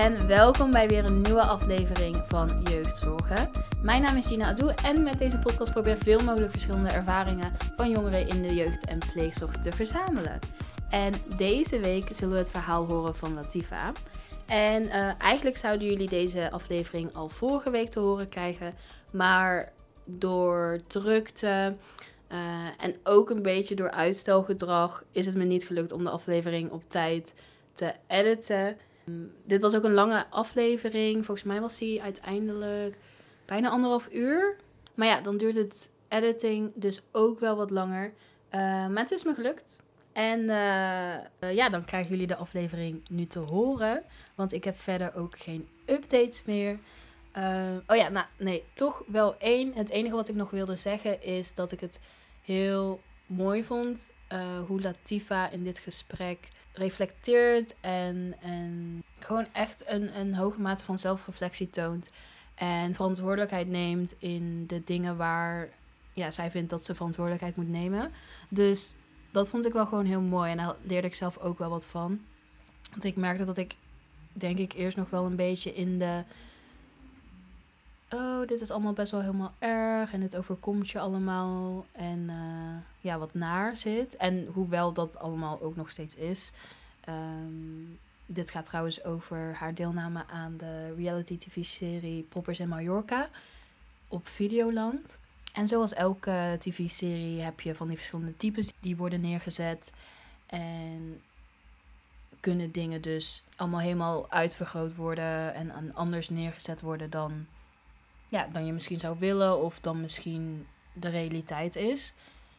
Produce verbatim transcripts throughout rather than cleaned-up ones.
en welkom bij weer een nieuwe aflevering van Jeugdzorgen. Mijn naam is Gina Adou en met deze podcast probeer ik veel mogelijk verschillende ervaringen van jongeren in de jeugd- en pleegzorg te verzamelen. En deze week zullen we het verhaal horen van Latifa. En uh, eigenlijk zouden jullie deze aflevering al vorige week te horen krijgen, maar door drukte uh, en ook een beetje door uitstelgedrag is het me niet gelukt om de aflevering op tijd te editen. Um, dit was ook een lange aflevering. Volgens mij was die uiteindelijk bijna anderhalf uur. Maar ja, dan duurt het editing dus ook wel wat langer. Uh, maar het is me gelukt. En uh, uh, ja, dan krijgen jullie de aflevering nu te horen. Want ik heb verder ook geen updates meer. Uh, oh ja, nou nee, toch wel één. Het enige wat ik nog wilde zeggen is dat ik het heel mooi vond uh, hoe Latifa in dit gesprek reflecteert en, en gewoon echt een, een hoge mate van zelfreflectie toont. En verantwoordelijkheid neemt in de dingen waar ja, zij vindt dat ze verantwoordelijkheid moet nemen. Dus dat vond ik wel gewoon heel mooi. En daar leerde ik zelf ook wel wat van. Want ik merkte dat ik, denk ik, eerst nog wel een beetje in de oh, dit is allemaal best wel helemaal erg en het overkomt je allemaal en uh, ja, wat naar zit. En hoewel dat allemaal ook nog steeds is. Um, dit gaat trouwens over haar deelname aan de reality tv-serie Proppers in Mallorca op Videoland. En zoals elke tv-serie heb je van die verschillende types die worden neergezet. En kunnen dingen dus allemaal helemaal uitvergroot worden en anders neergezet worden dan, ja, dan je misschien zou willen of dan misschien de realiteit is.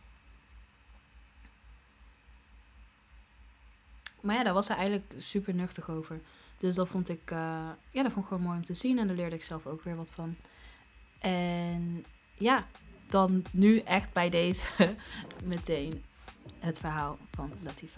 Maar ja, daar was ze eigenlijk super nuchtig over. Dus dat vond ik, uh, ja, dat vond ik gewoon mooi om te zien en daar leerde ik zelf ook weer wat van. En ja, dan nu echt bij deze meteen het verhaal van Latifa.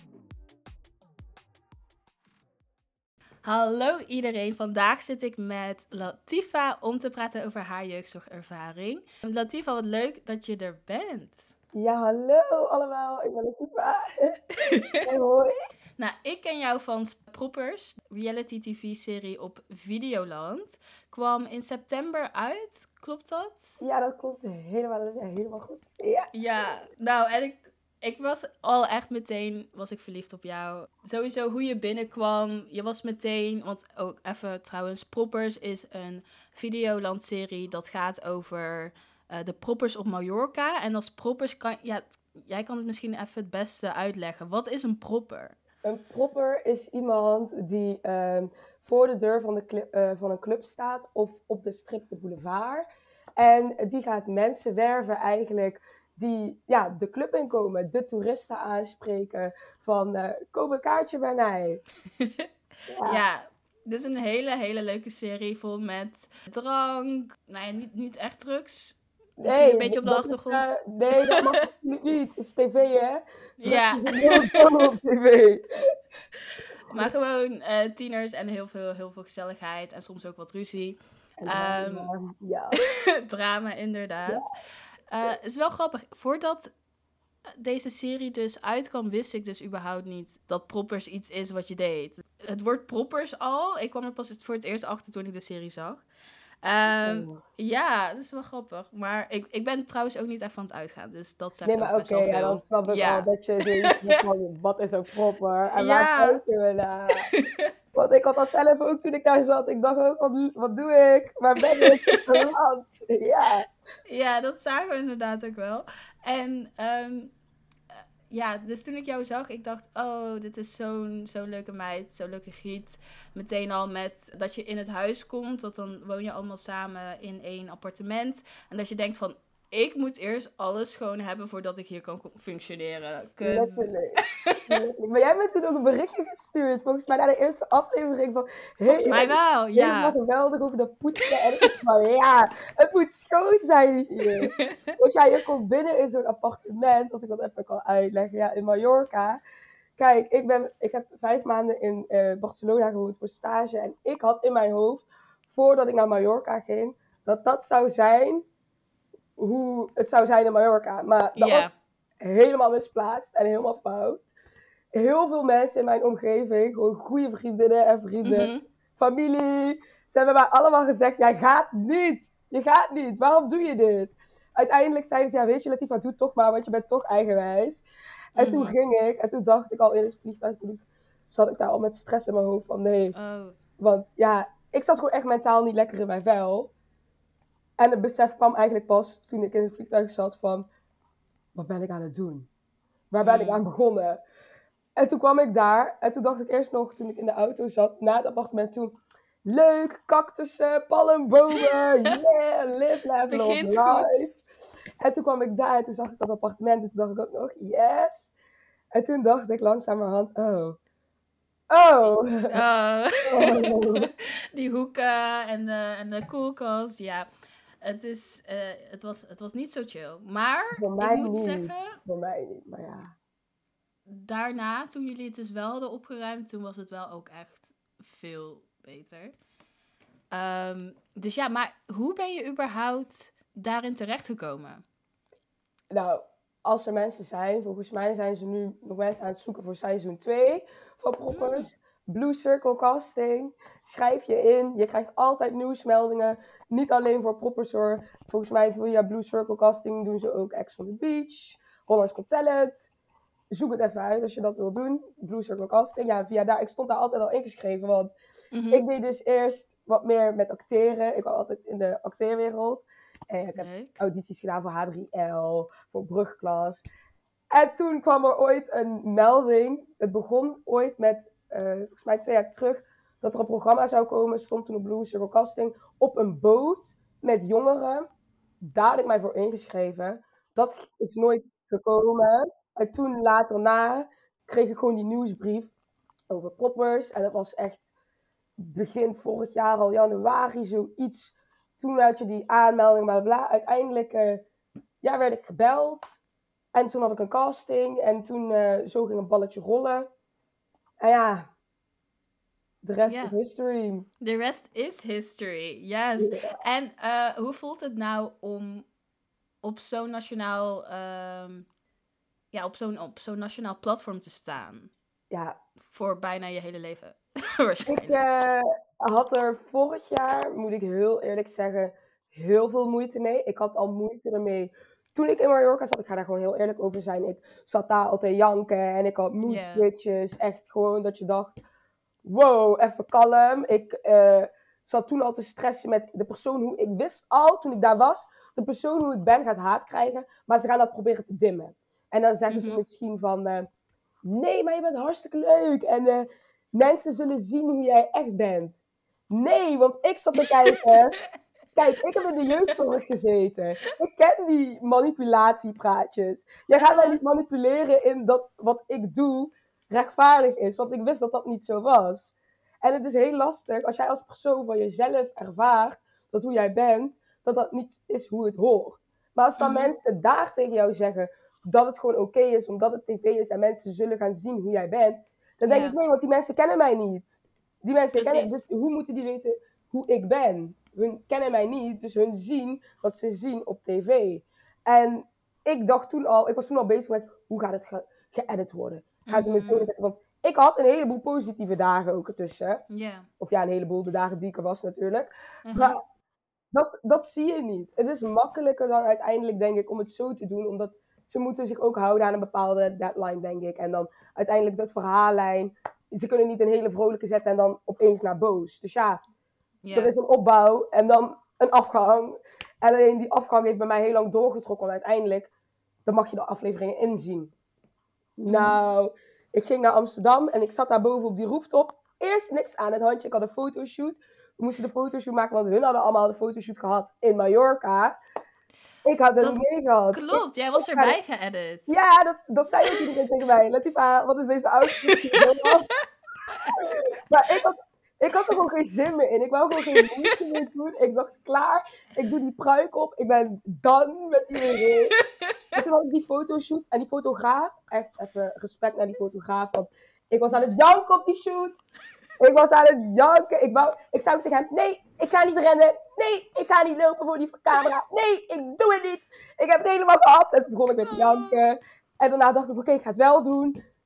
Hallo iedereen, vandaag zit ik met Latifa om te praten over haar jeugdzorgervaring. Latifa, wat leuk dat je er bent. Ja, hallo allemaal, ik ben Latifa. Hey, hoi. Nou, ik ken jou van Proppers, reality tv-serie op Videoland. Kwam in september uit, klopt dat? Ja, dat klopt helemaal, dat is helemaal goed. Ja, ja nou en ik... Ik was al echt meteen, was ik verliefd op jou. Sowieso hoe je binnenkwam. Je was meteen, want ook even trouwens, Proppers is een Videoland-serie. Dat gaat over uh, de proppers op Mallorca. En als proppers kan, ja, jij kan het misschien even het beste uitleggen. Wat is een propper? Een propper is iemand die um, voor de deur van, de cl- uh, van een club staat of op de strip de boulevard. En die gaat mensen werven eigenlijk die ja, de club inkomen, de toeristen aanspreken van uh, koop een kaartje bij mij. ja. ja, dus een hele, hele leuke serie vol met drank. Nou ja, niet, niet echt drugs. Misschien nee, een beetje op de achtergrond. Is, uh, nee, dat mag absoluut niet. Het is tv, hè? Ja. op tv. Maar gewoon uh, tieners en heel veel, heel veel gezelligheid en soms ook wat ruzie. En drama, um, ja. drama, inderdaad. Het ja. uh, is wel grappig. Voordat deze serie dus uitkwam, wist ik dus überhaupt niet dat proppers iets is wat je deed. Het woord proppers al, ik kwam er pas voor het eerst achter toen ik de serie zag. Um, oh. Ja, dat is wel grappig. Maar ik, ik ben trouwens ook niet echt van het uitgaan, dus dat zegt nee, maar ook best okay, wel veel. Ja, dat snap ik ja. al, dat je zoiets van, wat is een propper? En ja. waar kijken we naar? Want ik had dat zelf ook toen ik daar zat. Ik dacht ook, wat, wat doe ik? Waar ben ik? Land? Ja. Ja, dat zagen we inderdaad ook wel. En um, ja, dus toen ik jou zag, ik dacht, oh, dit is zo'n, zo'n leuke meid, zo'n leuke giet. Meteen al met dat je in het huis komt, want dan woon je allemaal samen in één appartement. En dat je denkt van, ik moet eerst alles schoon hebben voordat ik hier kan functioneren. Letterlijk. Maar jij bent toen ook een berichtje gestuurd, volgens mij naar de eerste aflevering van... Hey, volgens mij wel, ja. Helemaal geweldig over de poetsen en ik van, ja, het moet schoon zijn hier. Want ja, je komt binnen in zo'n appartement, als ik dat even kan uitleggen, ja, in Mallorca. Kijk, ik, ben, ik heb vijf maanden in uh, Barcelona gewoond voor stage en ik had in mijn hoofd, voordat ik naar Mallorca ging, dat dat zou zijn hoe het zou zijn in Mallorca. Maar dat yeah. was helemaal misplaatst en helemaal fout. Heel veel mensen in mijn omgeving, gewoon goede vriendinnen en vrienden, mm-hmm. familie. Ze hebben mij allemaal gezegd, jij gaat niet. Je gaat niet. Waarom doe je dit? Uiteindelijk zeiden ze, ja weet je Latifa, doe het toch maar, want je bent toch eigenwijs. En toen Mhm. ging ik, en toen dacht ik al in het vliegtuig, toen zat ik daar al met stress in mijn hoofd van nee. Oh. Want ja, ik zat gewoon echt mentaal niet lekker in mijn vel. En het besef kwam eigenlijk pas toen ik in het vliegtuig zat van, wat ben ik aan het doen? Waar ben ik Mm. aan begonnen? En toen kwam ik daar, en toen dacht ik eerst nog, toen ik in de auto zat, na het appartement toen, leuk, cactussen, palmbomen, yeah, live, laugh, love, Begint life. En toen kwam ik daar en toen zag ik dat appartement en toen dacht ik ook nog, yes. En toen dacht ik langzamerhand, oh, oh. Uh, Oh. Die hoeken en de, en de koelkast, ja. Het, is, uh, het, was, het was niet zo chill. Maar Voor mij ik moet niet. zeggen, Voor mij niet, maar ja. daarna, toen jullie het dus wel hadden opgeruimd, toen was het wel ook echt veel beter. Um, dus ja, maar hoe ben je überhaupt daarin terechtgekomen? Nou, als er mensen zijn, volgens mij zijn ze nu nog mensen aan het zoeken voor seizoen twee van Proppers. Mm. Blue Circle Casting. Schrijf je in. Je krijgt altijd nieuwsmeldingen. Niet alleen voor Proppers hoor. Volgens mij via Blue Circle Casting doen ze ook Ex on the Beach. Holland's Got Talent. Zoek het even uit als je dat wil doen. Blue Circle Casting. Ja, via daar. Ik stond daar altijd al ingeschreven. Want mm-hmm. ik deed dus eerst wat meer met acteren. Ik was altijd in de acteerwereld. En ik heb Leuk. audities gedaan voor H drie L, voor Brugklas. En toen kwam er ooit een melding. Het begon ooit met, uh, volgens mij twee jaar terug, dat er een programma zou komen. Stond toen op Blue Circle Casting. Op een boot met jongeren. Daar had ik mij voor ingeschreven. Dat is nooit gekomen. En toen later na kreeg ik gewoon die nieuwsbrief over Proppers. En dat was echt begin vorig jaar, al januari, zoiets. Toen had je die aanmelding, bla bla. Uiteindelijk uh, ja, werd ik gebeld. En toen had ik een casting. En toen uh, zo ging een balletje rollen. En ja, de rest yeah. is history. The rest is history, yes. Yeah. En uh, hoe voelt het nou om op zo'n nationaal, um, ja, op zo'n, op zo'n nationaal platform te staan? Ja. Voor bijna je hele leven, waarschijnlijk. Ik uh, had er vorig jaar, moet ik heel eerlijk zeggen, heel veel moeite mee. Ik had al moeite ermee. Toen ik in Mallorca zat, ik ga daar gewoon heel eerlijk over zijn. Ik zat daar altijd janken en ik had mood switches. Yeah. Echt gewoon dat je dacht, wow, even kalm. Ik uh, zat toen al te stressen met de persoon hoe ik wist al, toen ik daar was, de persoon hoe ik ben gaat haat krijgen. Maar ze gaan dat proberen te dimmen. En dan zeggen mm-hmm. ze misschien van, uh, nee, maar je bent hartstikke leuk. En uh, mensen zullen zien hoe jij echt bent. Nee, want ik zat te kijken. Kijk, ik heb in de jeugdzorg gezeten. Ik ken die manipulatiepraatjes. Jij gaat mij niet manipuleren in dat wat ik doe rechtvaardig is. Want ik wist dat dat niet zo was. En het is heel lastig als jij als persoon van jezelf ervaart dat hoe jij bent, dat dat niet is hoe het hoort. Maar als dan mm-hmm. mensen daar tegen jou zeggen dat het gewoon oké okay is, omdat het tv is en mensen zullen gaan zien hoe jij bent, dan denk ja. ik nee, want die mensen kennen mij niet. Die mensen Precies. kennen, dus hoe moeten die weten hoe ik ben? Hun kennen mij niet, dus hun zien wat ze zien op tv. En ik dacht toen al, ik was toen al bezig met hoe gaat het ge- geëdit worden? Gaat het mm-hmm. met zo zetten? Want ik had een heleboel positieve dagen ook ertussen. Yeah. Of ja, een heleboel de dagen die ik er was natuurlijk. Mm-hmm. Maar dat, dat zie je niet. Het is makkelijker dan uiteindelijk, denk ik, om het zo te doen. Omdat ze moeten zich ook houden aan een bepaalde deadline, denk ik. En dan uiteindelijk dat verhaallijn. Ze kunnen niet een hele vrolijke zetten en dan opeens naar boos. Dus ja, yeah. er is een opbouw en dan een afgang. En alleen die afgang heeft bij mij heel lang doorgetrokken. En uiteindelijk, dan mag je de afleveringen inzien. Mm. Nou, ik ging naar Amsterdam en ik zat daar boven op die rooftop. Eerst niks aan het handje. Ik had een fotoshoot. We moesten de fotoshoot maken, want hun hadden allemaal de fotoshoot gehad in Mallorca. Ik had het dat niet mee gehad. Klopt, jij was ik, erbij ik geëdit. Ja, dat, dat zei ook iedereen tegen mij. Latifa, wat is deze outfit? Maar ik had, ik had er gewoon geen zin meer in. Ik wou gewoon geen moeite meer doen. Ik dacht, klaar, ik doe die pruik op. Ik ben done met iedereen. En toen had ik die fotoshoot. En die fotograaf, echt even respect naar die fotograaf. Want ik was aan het janken op die shoot. Ik was aan het janken. Ik, wou, ik zei ook tegen hem, nee, ik ga niet rennen. Nee, ik ga niet lopen voor die camera. Nee, ik doe het niet. Ik heb het helemaal gehad. En toen begon ik met te janken. En daarna dacht ik, oké, okay, ik ga het wel doen.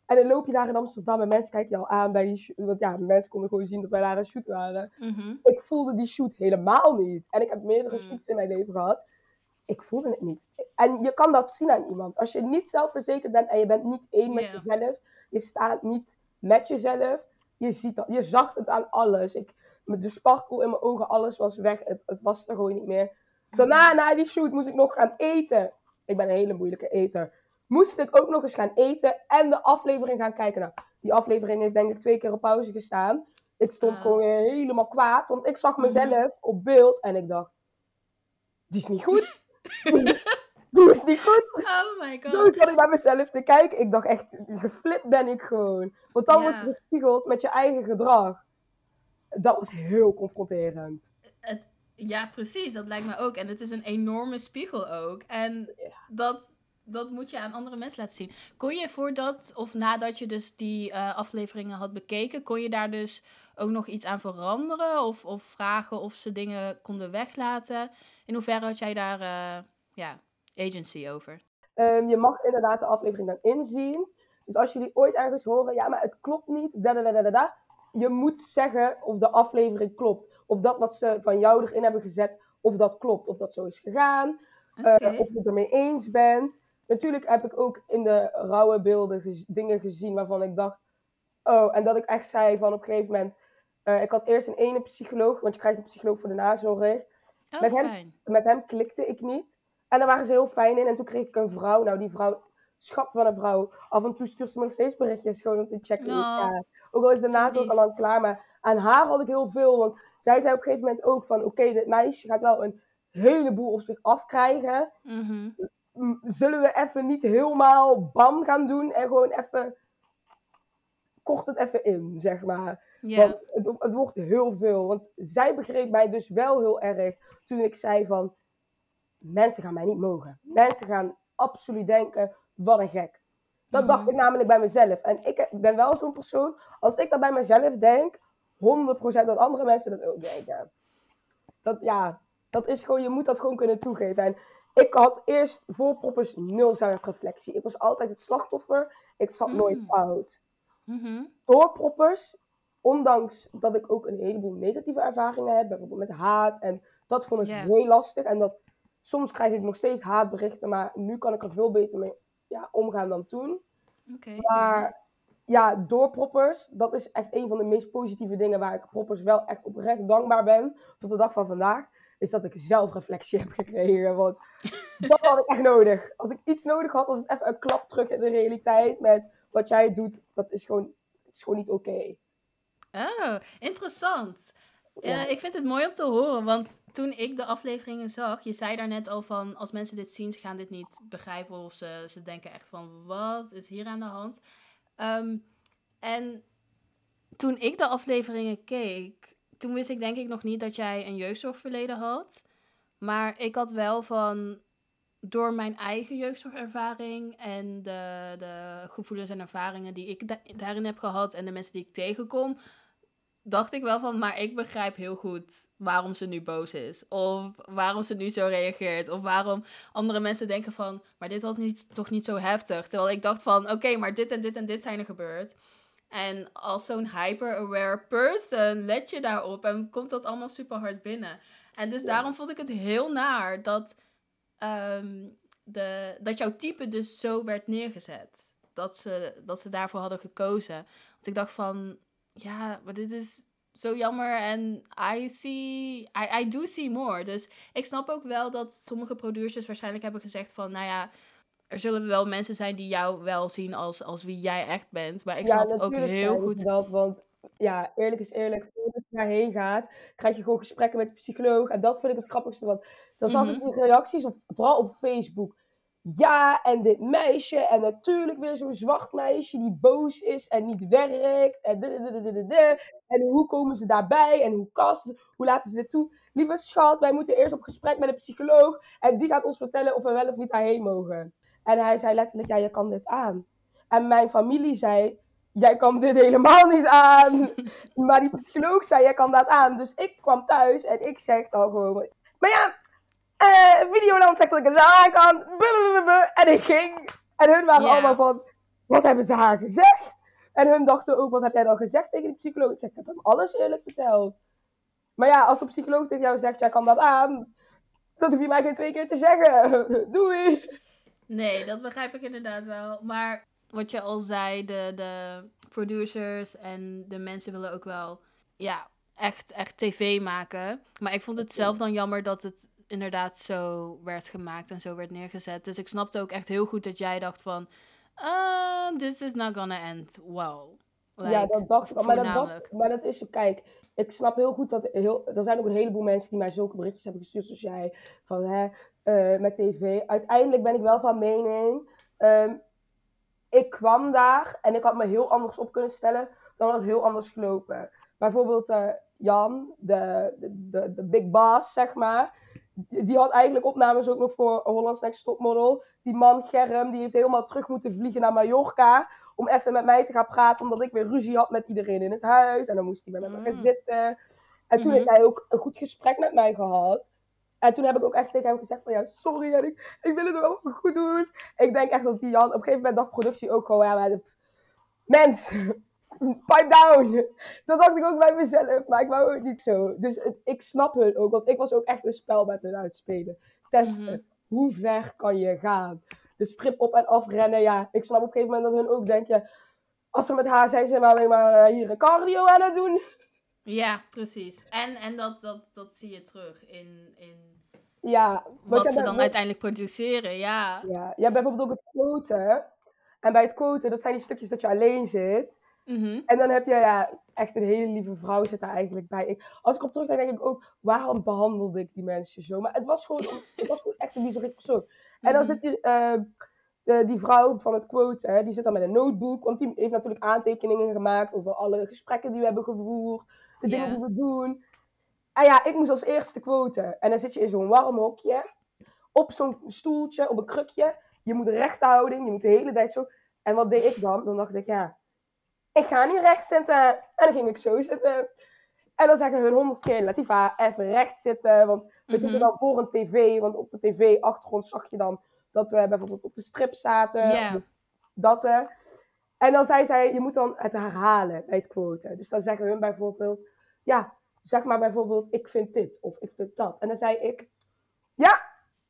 En dan loop je daar in Amsterdam en mensen kijken je al aan bij die shoot. Want ja, mensen konden gewoon zien dat wij daar aan een shoot waren. Mm-hmm. Ik voelde die shoot helemaal niet. En ik heb meerdere Mm. shoots in mijn leven gehad. Ik voelde het niet. En je kan dat zien aan iemand. Als je niet zelfverzekerd bent en je bent niet één met Ja. jezelf. Je staat niet met jezelf. Je ziet dat. Je zag het aan alles. Ik, met de sparkle in mijn ogen, alles was weg. Het, het was er gewoon niet meer. Daarna, na die shoot, moest ik nog gaan eten. Ik ben een hele moeilijke eter. Moest ik ook nog eens gaan eten en de aflevering gaan kijken. Nou, die aflevering heeft denk ik twee keer op pauze gestaan. Ik stond Ah. gewoon weer helemaal kwaad. Want ik zag Mhm. mezelf op beeld en ik dacht... Die is niet goed. Die is niet goed. Oh my Zo god. zat ik bij mezelf te kijken. Ik dacht echt, geflipt ben ik gewoon. Want dan Ja. word je gespiegeld met je eigen gedrag. Dat was heel confronterend. Het, ja, precies. Dat lijkt me ook. En het is een enorme spiegel ook. En Ja. dat, dat moet je aan andere mensen laten zien. Kon je voordat of nadat je dus die uh, afleveringen had bekeken, kon je daar dus ook nog iets aan veranderen? Of, of vragen of ze dingen konden weglaten? In hoeverre had jij daar uh, ja, agency over? Um, je mag inderdaad de aflevering dan inzien. Dus als jullie ooit ergens horen, ja, maar het klopt niet, da da da da da. Je moet zeggen of de aflevering klopt. Of dat wat ze van jou erin hebben gezet, of dat klopt. Of dat zo is gegaan. Okay. Uh, of je het ermee eens bent. Natuurlijk heb ik ook in de rauwe beelden gez- dingen gezien waarvan ik dacht... Oh, en dat ik echt zei van op een gegeven moment... Uh, ik had eerst een ene psycholoog, want je krijgt een psycholoog voor de nazorg. Oh, met, fijn. hem, met hem klikte ik niet. En daar waren ze heel fijn in. En toen kreeg ik een vrouw. Nou, die vrouw, schat van een vrouw. Af en toe stuurt ze me nog steeds berichtjes. Gewoon om te checken hoe het gaat. Ook al is de nazorg al lang klaar. Maar aan haar had ik heel veel. Want zij zei op een gegeven moment ook van... Oké, okay, dit meisje gaat wel een heleboel op zich afkrijgen. Mm-hmm. Zullen we even niet helemaal bam gaan doen. En gewoon even... Kort het even in, zeg maar. Yeah. Want het, het wordt heel veel. Want zij begreep mij dus wel heel erg toen ik zei van... Mensen gaan mij niet mogen. Mensen gaan absoluut denken, wat een gek. Dat mm-hmm. dacht ik namelijk bij mezelf. En ik ben wel zo'n persoon, als ik dat bij mezelf denk... honderd procent dat andere mensen dat ook denken. Dat, ja, dat is gewoon, je moet dat gewoon kunnen toegeven. En ik had eerst voor Proppers nul zelfreflectie. Ik was altijd het slachtoffer. Ik zat mm. nooit fout. Mm-hmm. Door Proppers, ondanks dat ik ook een heleboel negatieve ervaringen heb, bijvoorbeeld met haat, en dat vond ik yeah. heel lastig. En dat, soms krijg ik nog steeds haatberichten, maar nu kan ik er veel beter mee ja, omgaan dan toen. Okay. Maar ja, door Proppers, dat is echt een van de meest positieve dingen waar ik Proppers wel echt oprecht dankbaar ben, tot de dag van vandaag, is dat ik zelfreflectie heb gekregen. Want dat had ik echt nodig. Als ik iets nodig had, was het even een klap terug in de realiteit met wat jij doet, dat is gewoon, het is gewoon niet oké. Okay. Oh, interessant. Ja. Uh, ik vind het mooi om te horen, want toen ik de afleveringen zag, je zei daar net al van, als mensen dit zien, ze gaan dit niet begrijpen of ze, ze denken echt van, wat is hier aan de hand? Um, en toen ik de afleveringen keek, toen wist ik denk ik nog niet dat jij een jeugdzorgverleden had. Maar ik had wel van, door mijn eigen jeugdzorgervaring en de, de gevoelens en ervaringen die ik da- daarin heb gehad en de mensen die ik tegenkom, dacht ik wel van, maar ik begrijp heel goed waarom ze nu boos is. Of waarom ze nu zo reageert. Of waarom andere mensen denken van, maar dit was niet, toch niet zo heftig. Terwijl ik dacht van, oké, okay, maar dit en dit en dit zijn er gebeurd. En als zo'n hyper-aware person let je daarop en komt dat allemaal super hard binnen. En dus ja. daarom vond ik het heel naar dat, um, de, dat jouw type dus zo werd neergezet. Dat ze, dat ze daarvoor hadden gekozen. Want ik dacht van, ja, maar dit is zo jammer en I see, I, I do see more. Dus ik snap ook wel dat sommige producers waarschijnlijk hebben gezegd van, nou ja, er zullen wel mensen zijn die jou wel zien als, als wie jij echt bent. Maar ik ja, snap ook heel goed dat, want ja, eerlijk is eerlijk, voordat je daarheen gaat, krijg je gewoon gesprekken met de psycholoog. En dat vind ik het grappigste, want dan zag mm-hmm. ik die reacties, op, vooral op Facebook. Ja, en dit meisje, en natuurlijk weer zo'n zwart meisje die boos is en niet werkt. En, de, de, de, de, de, en hoe komen ze daarbij? En hoe kasten ze, hoe laten ze dit toe? Lieve schat, wij moeten eerst op gesprek met een psycholoog. En die gaat ons vertellen of we wel of niet daarheen mogen. En hij zei letterlijk, ja, je kan dit aan. En mijn familie zei, jij kan dit helemaal niet aan. Maar die psycholoog zei, jij kan dat aan. Dus ik kwam thuis en ik zeg dan gewoon, maar ja, Uh, Videoland zegt dat ik het wel aan kan. En ik ging. En hun waren yeah. allemaal van, wat hebben ze haar gezegd? En hun dachten ook, wat heb jij dan gezegd tegen die psycholoog? Ik zeg, ik heb hem alles eerlijk verteld. Maar ja, als een psycholoog tegen jou zegt, jij kan dat aan, dan hoef je mij geen twee keer te zeggen. Doei! Nee, dat begrijp ik inderdaad wel. Maar wat je al zei, de, de producers en de mensen willen ook wel, ja, echt, echt tv maken. Maar ik vond het zelf dan jammer dat het inderdaad zo werd gemaakt en zo werd neergezet. Dus ik snapte ook echt heel goed dat jij dacht van, um, this is not gonna end well. Like, ja, dat dacht ik al. Maar dat, was, voornamelijk. maar dat is, kijk, ik snap heel goed dat heel, er zijn ook een heleboel mensen die mij zulke berichtjes hebben gestuurd zoals jij. Van, hè, eh, met tv. Uiteindelijk ben ik wel van mening, ehm, ik kwam daar en ik had me heel anders op kunnen stellen, dan had het heel anders gelopen. Bijvoorbeeld eh, Jan, de, de, de, de big boss, zeg maar. Die die had eigenlijk opnames ook nog voor Holland's Next Topmodel. Die man Germ, die heeft helemaal terug moeten vliegen naar Mallorca om even met mij te gaan praten, omdat ik weer ruzie had met iedereen in het huis. En dan moest hij met me gaan Mm. zitten. En toen Mhm. heeft hij ook een goed gesprek met mij gehad. En toen heb ik ook echt tegen hem gezegd van, ja, sorry, en ik, ik wil het wel goed doen. Ik denk echt dat die Jan, op een gegeven moment dacht productie ook gewoon, ja, maar de, mens, pipe down. Dat dacht ik ook bij mezelf, maar ik wou het niet zo. Dus het, ik snap hun ook, want ik was ook echt een spel met hun uitspelen. Testen, Mhm. hoe ver kan je gaan? De strip op en af rennen, ja. Ik snap op een gegeven moment dat hun ook denken, als we met haar zijn, zijn we alleen maar uh, hier een cardio aan het doen. Ja, precies. En, en dat, dat, dat zie je terug in, in Ja, wat je ze bent- dan uiteindelijk produceren, ja. Ja, je hebt bijvoorbeeld ook het quoten. En bij het quoten, dat zijn die stukjes dat je alleen zit. Mhm. En dan heb je ja, echt een hele lieve vrouw zit daar eigenlijk bij. Ik, als ik op terugdenk, denk ik ook, waarom behandelde ik die mensen zo? Maar het was gewoon, om- het was gewoon echt een bizarre persoon. En dan Mhm. zit die, eh, de, die vrouw van het quoten, die zit dan met een notebook. Want die heeft natuurlijk aantekeningen gemaakt over alle gesprekken die we hebben gevoerd. De dingen Ja. die we doen. En ja, ik moest als eerste quoten. En dan zit je in zo'n warm hokje op zo'n stoeltje, op een krukje. Je moet rechte houding, je moet de hele tijd zo. En wat deed ik dan? Dan dacht ik, ja, ik ga niet recht zitten. En dan ging ik zo zitten. En dan zeggen hun honderd keer, Latifa, even recht zitten. Want we Mhm. zitten dan voor een tv. Want op de tv-achtergrond zag je dan dat we bijvoorbeeld op de strip zaten. Ja. Of dat. eh. En dan zei zij, je moet dan het herhalen bij het quoten. Dus dan zeggen hun bijvoorbeeld, ja, zeg maar bijvoorbeeld, ik vind dit. Of ik vind dat. En dan zei ik, ja,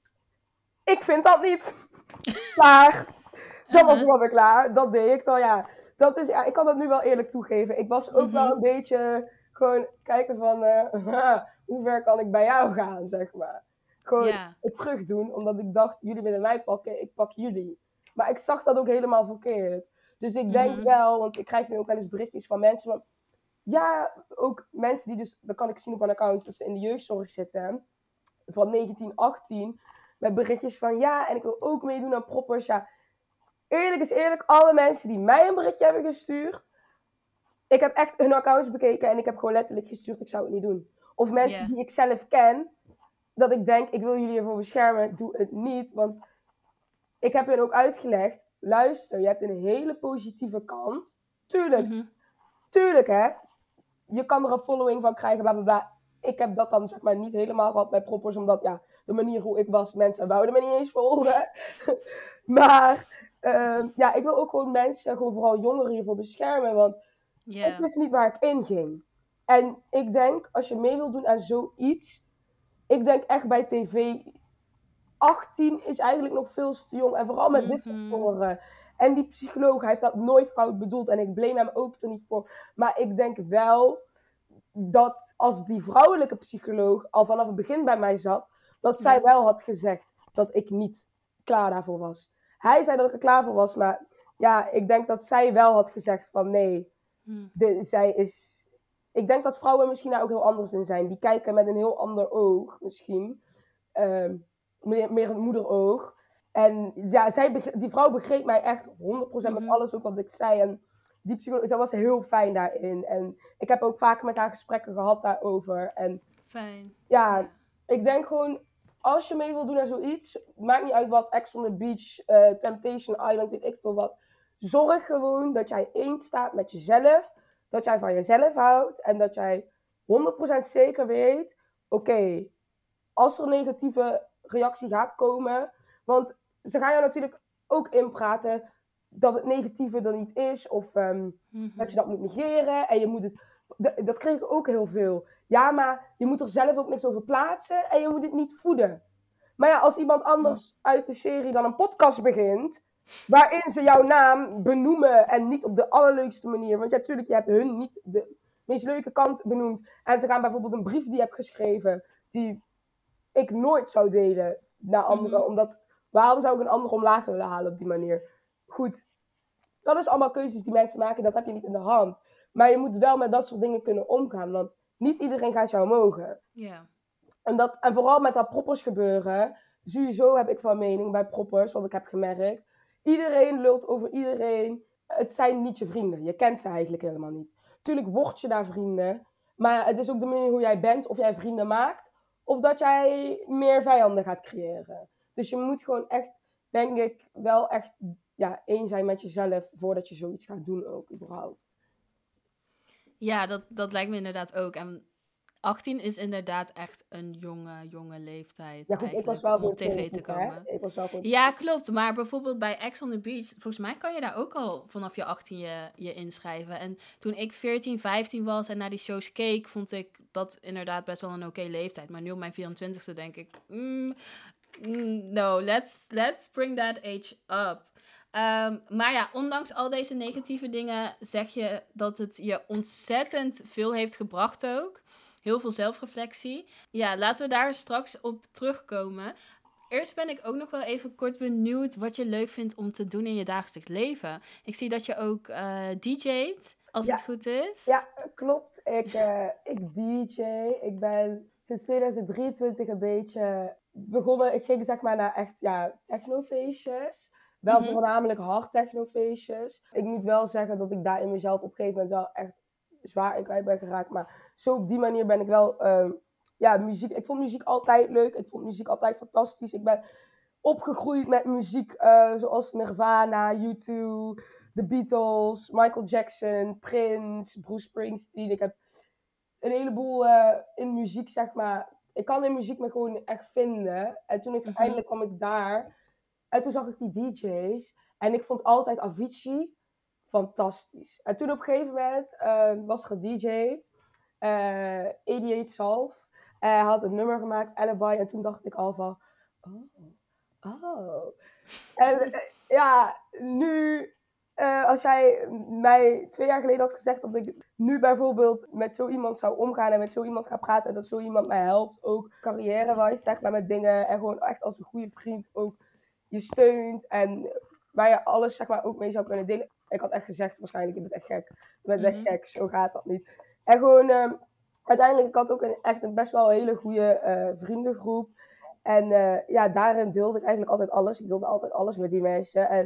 ik vind dat niet. Klaar. Dan was ik Uh-huh. alweer klaar. Dat deed ik dan, ja. Dat is, ja. Ik kan dat nu wel eerlijk toegeven. Ik was ook Mhm. wel een beetje gewoon kijken van, eh, hoe ver kan ik bij jou gaan, zeg maar. Gewoon Ja. het terugdoen, omdat ik dacht, jullie willen mij pakken, ik pak jullie. Maar ik zag dat ook helemaal verkeerd. Dus ik denk Mhm. wel, want ik krijg nu ook wel eens berichtjes van mensen van, ja, ook mensen die dus, dat kan ik zien op een account, dat ze in de jeugdzorg zitten, van negentien, achttien, met berichtjes van, ja, en ik wil ook meedoen aan proppers, ja. Eerlijk is eerlijk, alle mensen die mij een berichtje hebben gestuurd, ik heb echt hun accounts bekeken en ik heb gewoon letterlijk gestuurd, ik zou het niet doen. Of mensen Ja. die ik zelf ken, dat ik denk, ik wil jullie ervoor beschermen, doe het niet. Want ik heb hun ook uitgelegd, luister, je hebt een hele positieve kant. Tuurlijk, Mhm. tuurlijk hè, je kan er een following van krijgen, bla bla bla. Ik heb dat dan zeg maar niet helemaal gehad bij proppers, omdat ja, de manier hoe ik was, mensen wouden me niet eens volgen. Maar uh, ja, ik wil ook gewoon mensen, gewoon vooral jongeren hiervoor beschermen, want Ja. ik wist niet waar ik in ging. En ik denk, als je mee wil doen aan zoiets, ik denk echt bij tv, achttien is eigenlijk nog veel te jong. En vooral met dit soort Mhm. horen. En die psycholoog, hij heeft dat nooit fout bedoeld. En ik blame hem ook er niet voor. Maar ik denk wel dat als die vrouwelijke psycholoog al vanaf het begin bij mij zat, dat zij Ja. wel had gezegd dat ik niet klaar daarvoor was. Hij zei dat ik er klaar voor was, maar ja, ik denk dat zij wel had gezegd van nee, Hm. de, zij is... Ik denk dat vrouwen misschien daar ook heel anders in zijn. Die kijken met een heel ander oog, misschien. Um, meer, meer een moederoog. En ja, zij begre- die vrouw begreep mij echt honderd procent met Mhm. alles ook wat ik zei. En die psycholoog, zij was heel fijn daarin. En ik heb ook vaak met haar gesprekken gehad daarover. En Fijn. ja, Ja. ik denk gewoon, als je mee wil doen aan zoiets, maakt niet uit wat, Ex on the Beach, uh, Temptation Island, weet ik veel wat. Zorg gewoon dat jij eens staat met jezelf, dat jij van jezelf houdt en dat jij honderd procent zeker weet, oké, okay, als er een negatieve reactie gaat komen, want ze gaan je natuurlijk ook inpraten, dat het negatieve er niet is. Of um, Mm-hmm. dat je dat moet negeren. En je moet het... D- dat kreeg ik ook heel veel. Ja, maar je moet er zelf ook niks over plaatsen. En je moet het niet voeden. Maar ja, als iemand anders uit de serie dan een podcast begint, waarin ze jouw naam benoemen en niet op de allerleukste manier. Want ja, natuurlijk, je hebt hun niet de meest leuke kant benoemd. En ze gaan bijvoorbeeld een brief die je hebt geschreven, die ik nooit zou delen naar anderen. Mm-hmm. Omdat, waarom zou ik een ander omlaag willen halen op die manier? Goed, dat is allemaal keuzes die mensen maken, dat heb je niet in de hand. Maar je moet wel met dat soort dingen kunnen omgaan, want niet iedereen gaat jou mogen. Ja. Yeah. En, dat, en vooral met dat proppers gebeuren, sowieso heb ik van mening bij proppers, wat ik heb gemerkt. Iedereen lult over iedereen. Het zijn niet je vrienden. Je kent ze eigenlijk helemaal niet. Tuurlijk word je daar vrienden. Maar het is ook de manier hoe jij bent, of jij vrienden maakt. Of dat jij meer vijanden gaat creëren. Dus je moet gewoon echt, denk ik, wel echt ja, één zijn met jezelf voordat je zoiets gaat doen ook, überhaupt. Ja, dat, dat lijkt me inderdaad ook. En achttien is inderdaad echt een jonge, jonge leeftijd Ja, goed, ik eigenlijk was wel om op tv te hè? komen. Ik was wel gewoon... Ja, klopt. Maar bijvoorbeeld bij Ex on the Beach, volgens mij kan je daar ook al vanaf je achttien je, je inschrijven. En toen ik veertien, vijftien was en naar die shows keek, vond ik dat inderdaad best wel een oké leeftijd. Maar nu op mijn vierentwintigste denk ik, mm, mm, no, let's, let's bring that age up. Um, maar ja, ondanks al deze negatieve dingen zeg je dat het je ontzettend veel heeft gebracht ook. Heel veel zelfreflectie. Ja, laten we daar straks op terugkomen. Eerst ben ik ook nog wel even kort benieuwd wat je leuk vindt om te doen in je dagelijks leven. Ik zie dat je ook uh, D J't, als ja. het goed is. Ja, klopt. Ik, uh, ik D J. Ik ben sinds tweeduizend drieëntwintig een beetje begonnen. Ik ging zeg maar naar echt ja, technofeestjes. Wel mm-hmm. voornamelijk hard technofeestjes. Ik moet wel zeggen dat ik daar in mezelf op een gegeven moment wel echt zwaar in kwijt ben geraakt. Maar zo op die manier ben ik wel... Um, ja, muziek. Ik vond muziek altijd leuk. Ik vond muziek altijd fantastisch. Ik ben opgegroeid met muziek uh, zoals Nirvana, U twee, The Beatles, Michael Jackson, Prince, Bruce Springsteen. Ik heb een heleboel uh, in muziek, zeg maar. Ik kan in muziek me gewoon echt vinden. En toen ik mm-hmm. uiteindelijk kwam ik daar. En toen zag ik die D J's. En ik vond altijd Avicii fantastisch. En toen op een gegeven moment uh, was er een D J. Uh, achtentachtig Salve. Hij uh, had een nummer gemaakt, Alibi. En toen dacht ik al van... Oh, oh. En uh, ja, nu... Uh, als jij mij twee jaar geleden had gezegd dat ik nu bijvoorbeeld met zo iemand zou omgaan en met zo iemand ga praten en dat zo iemand mij helpt, ook carrière-wise, zeg maar, met dingen en gewoon echt als een goede vriend ook je steunt en waar je alles, zeg maar, ook mee zou kunnen delen. Ik had echt gezegd, waarschijnlijk, je bent echt gek. Je bent echt gek, zo gaat dat niet. En gewoon, um, uiteindelijk, ik had ook een, echt een best wel een hele goede uh, vriendengroep. En uh, ja, daarin deelde ik eigenlijk altijd alles. Ik deelde altijd alles met die mensen. En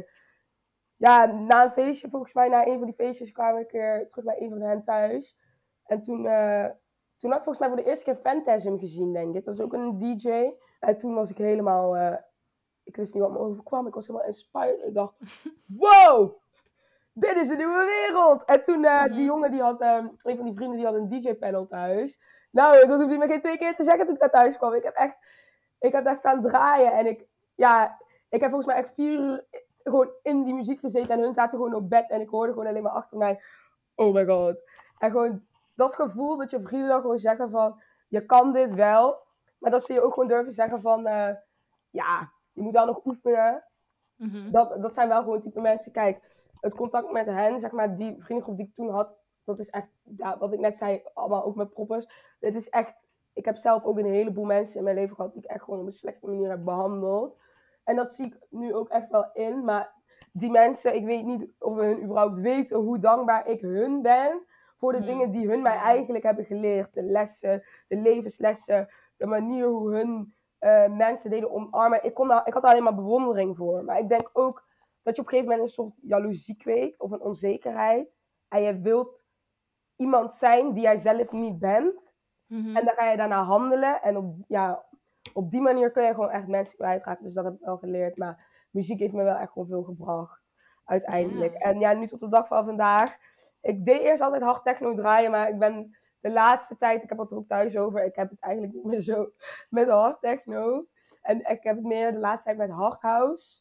ja, na een feestje, volgens mij, na een van die feestjes, kwam ik weer terug bij een van hen thuis. En toen, uh, toen had ik volgens mij voor de eerste keer Phantasm gezien, denk ik. Dat is ook een D J. En toen was ik helemaal... Uh, ik wist niet wat me overkwam. Ik was helemaal inspired. Ik dacht, wow! Dit is een nieuwe wereld! En toen, uh, mm-hmm. die jongen, die had... Um, een van die vrienden, die had een D J-panel thuis. Nou, dat hoefde hij me geen twee keer te zeggen toen ik daar thuis kwam. Ik heb echt... Ik heb daar staan draaien. En ik... Ja, ik heb volgens mij echt vier uur... gewoon in die muziek gezeten en hun zaten gewoon op bed en ik hoorde gewoon alleen maar achter mij, oh my god. En gewoon dat gevoel dat je vrienden dan gewoon zeggen van, je kan dit wel, maar dat ze je ook gewoon durven zeggen van, uh, ja, je moet dan nog oefenen. Mm-hmm. Dat, dat zijn wel gewoon type mensen, kijk, het contact met hen, zeg maar, die vriendengroep die ik toen had, dat is echt, ja, wat ik net zei, allemaal ook met proppers, dit is echt, ik heb zelf ook een heleboel mensen in mijn leven gehad die ik echt gewoon op een slechte manier heb behandeld. En dat zie ik nu ook echt wel in. Maar die mensen, ik weet niet of we hun überhaupt weten hoe dankbaar ik hun ben. Voor de hmm. dingen die hun mij eigenlijk hebben geleerd. De lessen, de levenslessen. De manier hoe hun uh, mensen deden omarmen. Ik, kon daar, ik had daar alleen maar bewondering voor. Maar ik denk ook dat je op een gegeven moment een soort jaloezie kweekt. Of een onzekerheid. En je wilt iemand zijn die jij zelf niet bent. Mm-hmm. En dan ga je daarna handelen. En op, ja... Op die manier kun je gewoon echt mensen kwijtraken. Dus dat heb ik wel geleerd. Maar muziek heeft me wel echt gewoon veel gebracht. Uiteindelijk. Ja. En ja, nu tot de dag van vandaag. Ik deed eerst altijd hard techno draaien. Maar ik ben de laatste tijd... Ik heb het er ook thuis over. Ik heb het eigenlijk niet meer zo met hard techno. En ik heb het meer de laatste tijd met hard house.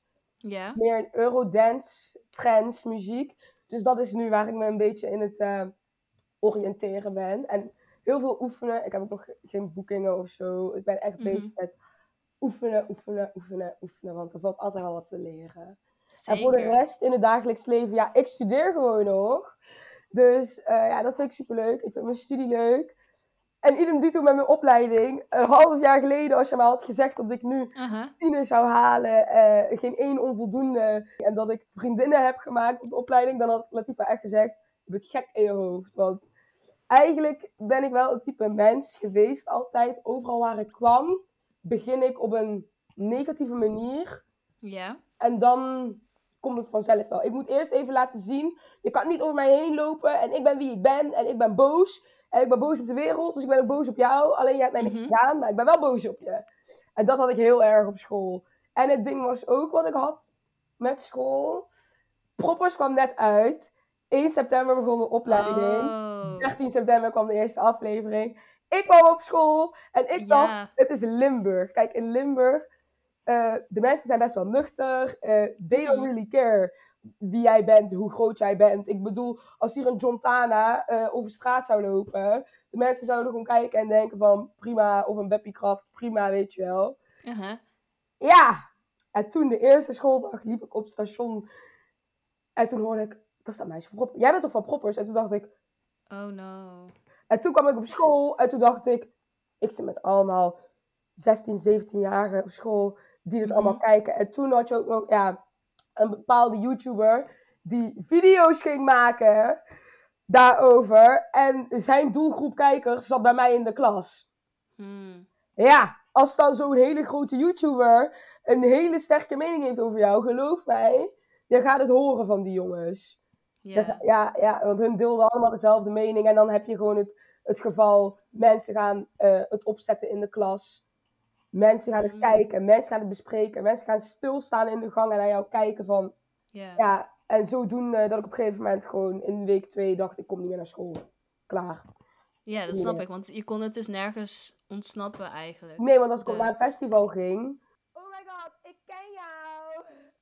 Ja. Meer een Eurodance, trance, muziek. Dus dat is nu waar ik me een beetje in het uh, oriënteren ben. En heel veel oefenen. Ik heb ook nog geen boekingen of zo. Ik ben echt mm-hmm. bezig met oefenen, oefenen, oefenen, oefenen. Want er valt altijd wel wat te leren. Zeker. En voor de rest in het dagelijks leven, ja, ik studeer gewoon nog. Dus uh, ja, dat vind ik superleuk. Ik vind mijn studie leuk. En idem dito met mijn opleiding. Een half jaar geleden, als je me had gezegd dat ik nu uh-huh. tienen zou halen, uh, geen één onvoldoende, en dat ik vriendinnen heb gemaakt op de opleiding, dan had Latifa echt gezegd, je bent gek in je hoofd. Want eigenlijk ben ik wel een type mens geweest, altijd, overal waar ik kwam, begin ik op een negatieve manier. Ja. En dan komt het vanzelf wel. Ik moet eerst even laten zien, je kan niet over mij heen lopen en ik ben wie ik ben en ik ben boos. En ik ben boos op de wereld, dus ik ben ook boos op jou. Alleen jij hebt mij niks mm-hmm. gedaan, maar ik ben wel boos op je. En dat had ik heel erg op school. En het ding was ook wat ik had met school. Proppers kwam net uit. één september begon de opleiding. Oh. dertien september kwam de eerste aflevering. Ik kwam op school en ik dacht, ja. Het is Limburg. Kijk, in Limburg, uh, de mensen zijn best wel nuchter. Uh, they don't really care wie jij bent, hoe groot jij bent. Ik bedoel, als hier een John Tana uh, over straat zou lopen, de mensen zouden gewoon kijken en denken van prima, of een Beppie Kraft, prima, weet je wel. Uh-huh. Ja, en toen de eerste schooldag liep ik op het station en toen hoorde ik, dat is dat meisje van Proppers. Jij bent toch van Proppers? En toen dacht ik, oh no. En toen kwam ik op school en toen dacht ik, ik zit met allemaal zestien, zeventien-jarigen op school die dit mm-hmm. allemaal kijken. En toen had je ook nog, ja, een bepaalde YouTuber die video's ging maken daarover. En zijn doelgroep kijkers zat bij mij in de klas. Hmm. Ja, als dan zo'n hele grote YouTuber een hele sterke mening heeft over jou, geloof mij, je gaat het horen van die jongens. Yeah. Ja, ja, ja, want hun deelden allemaal dezelfde mening. En dan heb je gewoon het, het geval, mensen gaan uh, het opzetten in de klas. Mensen gaan het mm. kijken, mensen gaan het bespreken. Mensen gaan stilstaan in de gang en naar jou kijken van... Yeah. Ja, en zodoende dat ik op een gegeven moment gewoon in week twee dacht, ik kom niet meer naar school. Klaar. Ja, dat snap ik, want je kon het dus nergens ontsnappen eigenlijk. Nee, want als ik de... naar een festival ging... Oh my god, ik ken jou!